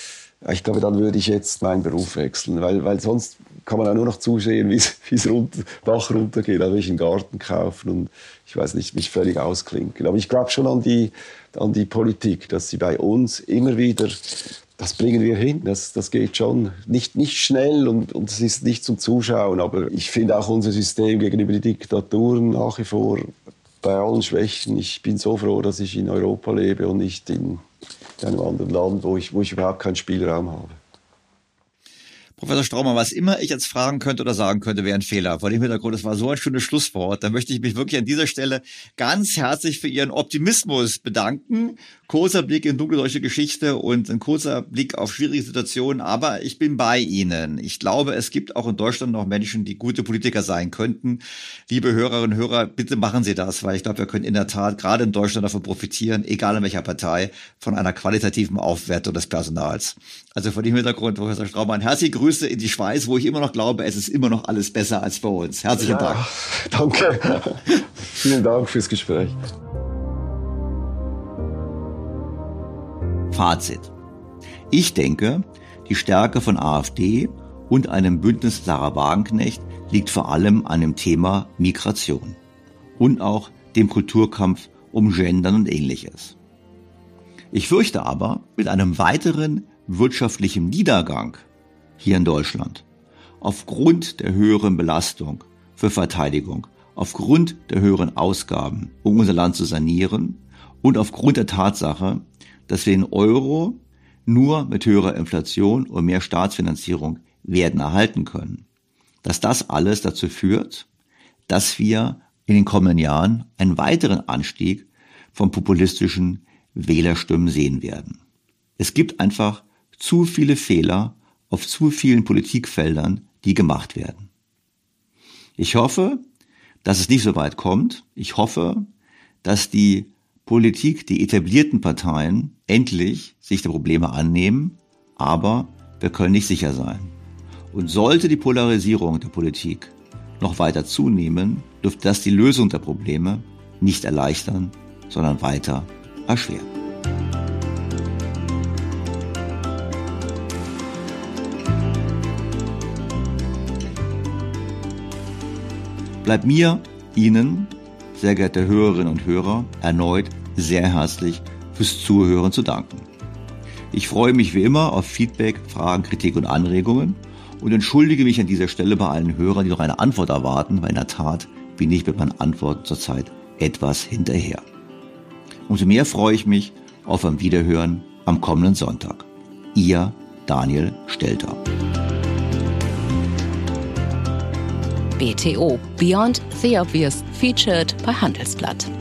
ich glaube, dann würde ich jetzt meinen Beruf wechseln. Weil, weil sonst kann man auch nur noch zusehen, wie es runter, Bach runtergeht. Also ich einen Garten kaufen und ich weiß nicht, mich völlig ausklinken. Aber ich glaube schon an die, an die Politik, dass sie bei uns immer wieder, das bringen wir hin, das, das geht schon. Nicht, nicht schnell und, und es ist nicht zum Zuschauen, aber ich finde auch unser System gegenüber den Diktaturen nach wie vor bei allen Schwächen. Ich bin so froh, dass ich in Europa lebe und nicht in einem anderen Land, wo ich, wo ich überhaupt keinen Spielraum habe. Professor Straumann, was immer ich jetzt fragen könnte oder sagen könnte, wäre ein Fehler. Vor dem Hintergrund, das war so ein schönes Schlusswort. Da möchte ich mich wirklich an dieser Stelle ganz herzlich für Ihren Optimismus bedanken. Kurzer Blick in dunkeldeutsche Geschichte und ein kurzer Blick auf schwierige Situationen. Aber ich bin bei Ihnen. Ich glaube, es gibt auch in Deutschland noch Menschen, die gute Politiker sein könnten. Liebe Hörerinnen und Hörer, bitte machen Sie das, weil ich glaube, wir können in der Tat gerade in Deutschland davon profitieren, egal in welcher Partei, von einer qualitativen Aufwertung des Personals. Also vor dem Hintergrund, Professor Straumann, herzliche Grüße in die Schweiz, wo ich immer noch glaube, es ist immer noch alles besser als bei uns. Herzlichen Dank. Ja, danke. Vielen Dank fürs Gespräch. Fazit. Ich denke, die Stärke von AfD und einem Bündnis Sarah Wagenknecht liegt vor allem an dem Thema Migration und auch dem Kulturkampf um Gendern und Ähnliches. Ich fürchte aber, mit einem weiteren wirtschaftlichen Niedergang hier in Deutschland, aufgrund der höheren Belastung für Verteidigung, aufgrund der höheren Ausgaben, um unser Land zu sanieren und aufgrund der Tatsache, dass wir den Euro nur mit höherer Inflation und mehr Staatsfinanzierung werden erhalten können, dass das alles dazu führt, dass wir in den kommenden Jahren einen weiteren Anstieg von populistischen Wählerstimmen sehen werden. Es gibt einfach zu viele Fehler auf zu vielen Politikfeldern, die gemacht werden. Ich hoffe, dass es nicht so weit kommt. Ich hoffe, dass die Politik, die etablierten Parteien endlich sich der Probleme annehmen, aber wir können nicht sicher sein. Und sollte die Polarisierung der Politik noch weiter zunehmen, dürfte das die Lösung der Probleme nicht erleichtern, sondern weiter erschweren. Bleibt mir, Ihnen, sehr geehrte Hörerinnen und Hörer, erneut sehr herzlich fürs Zuhören zu danken. Ich freue mich wie immer auf Feedback, Fragen, Kritik und Anregungen und entschuldige mich an dieser Stelle bei allen Hörern, die noch eine Antwort erwarten, weil in der Tat bin ich mit meinen Antworten zurzeit etwas hinterher. Umso mehr freue ich mich auf ein Wiederhören am kommenden Sonntag. Ihr Daniel Stelter. B T O Beyond the Obvious featured bei Handelsblatt.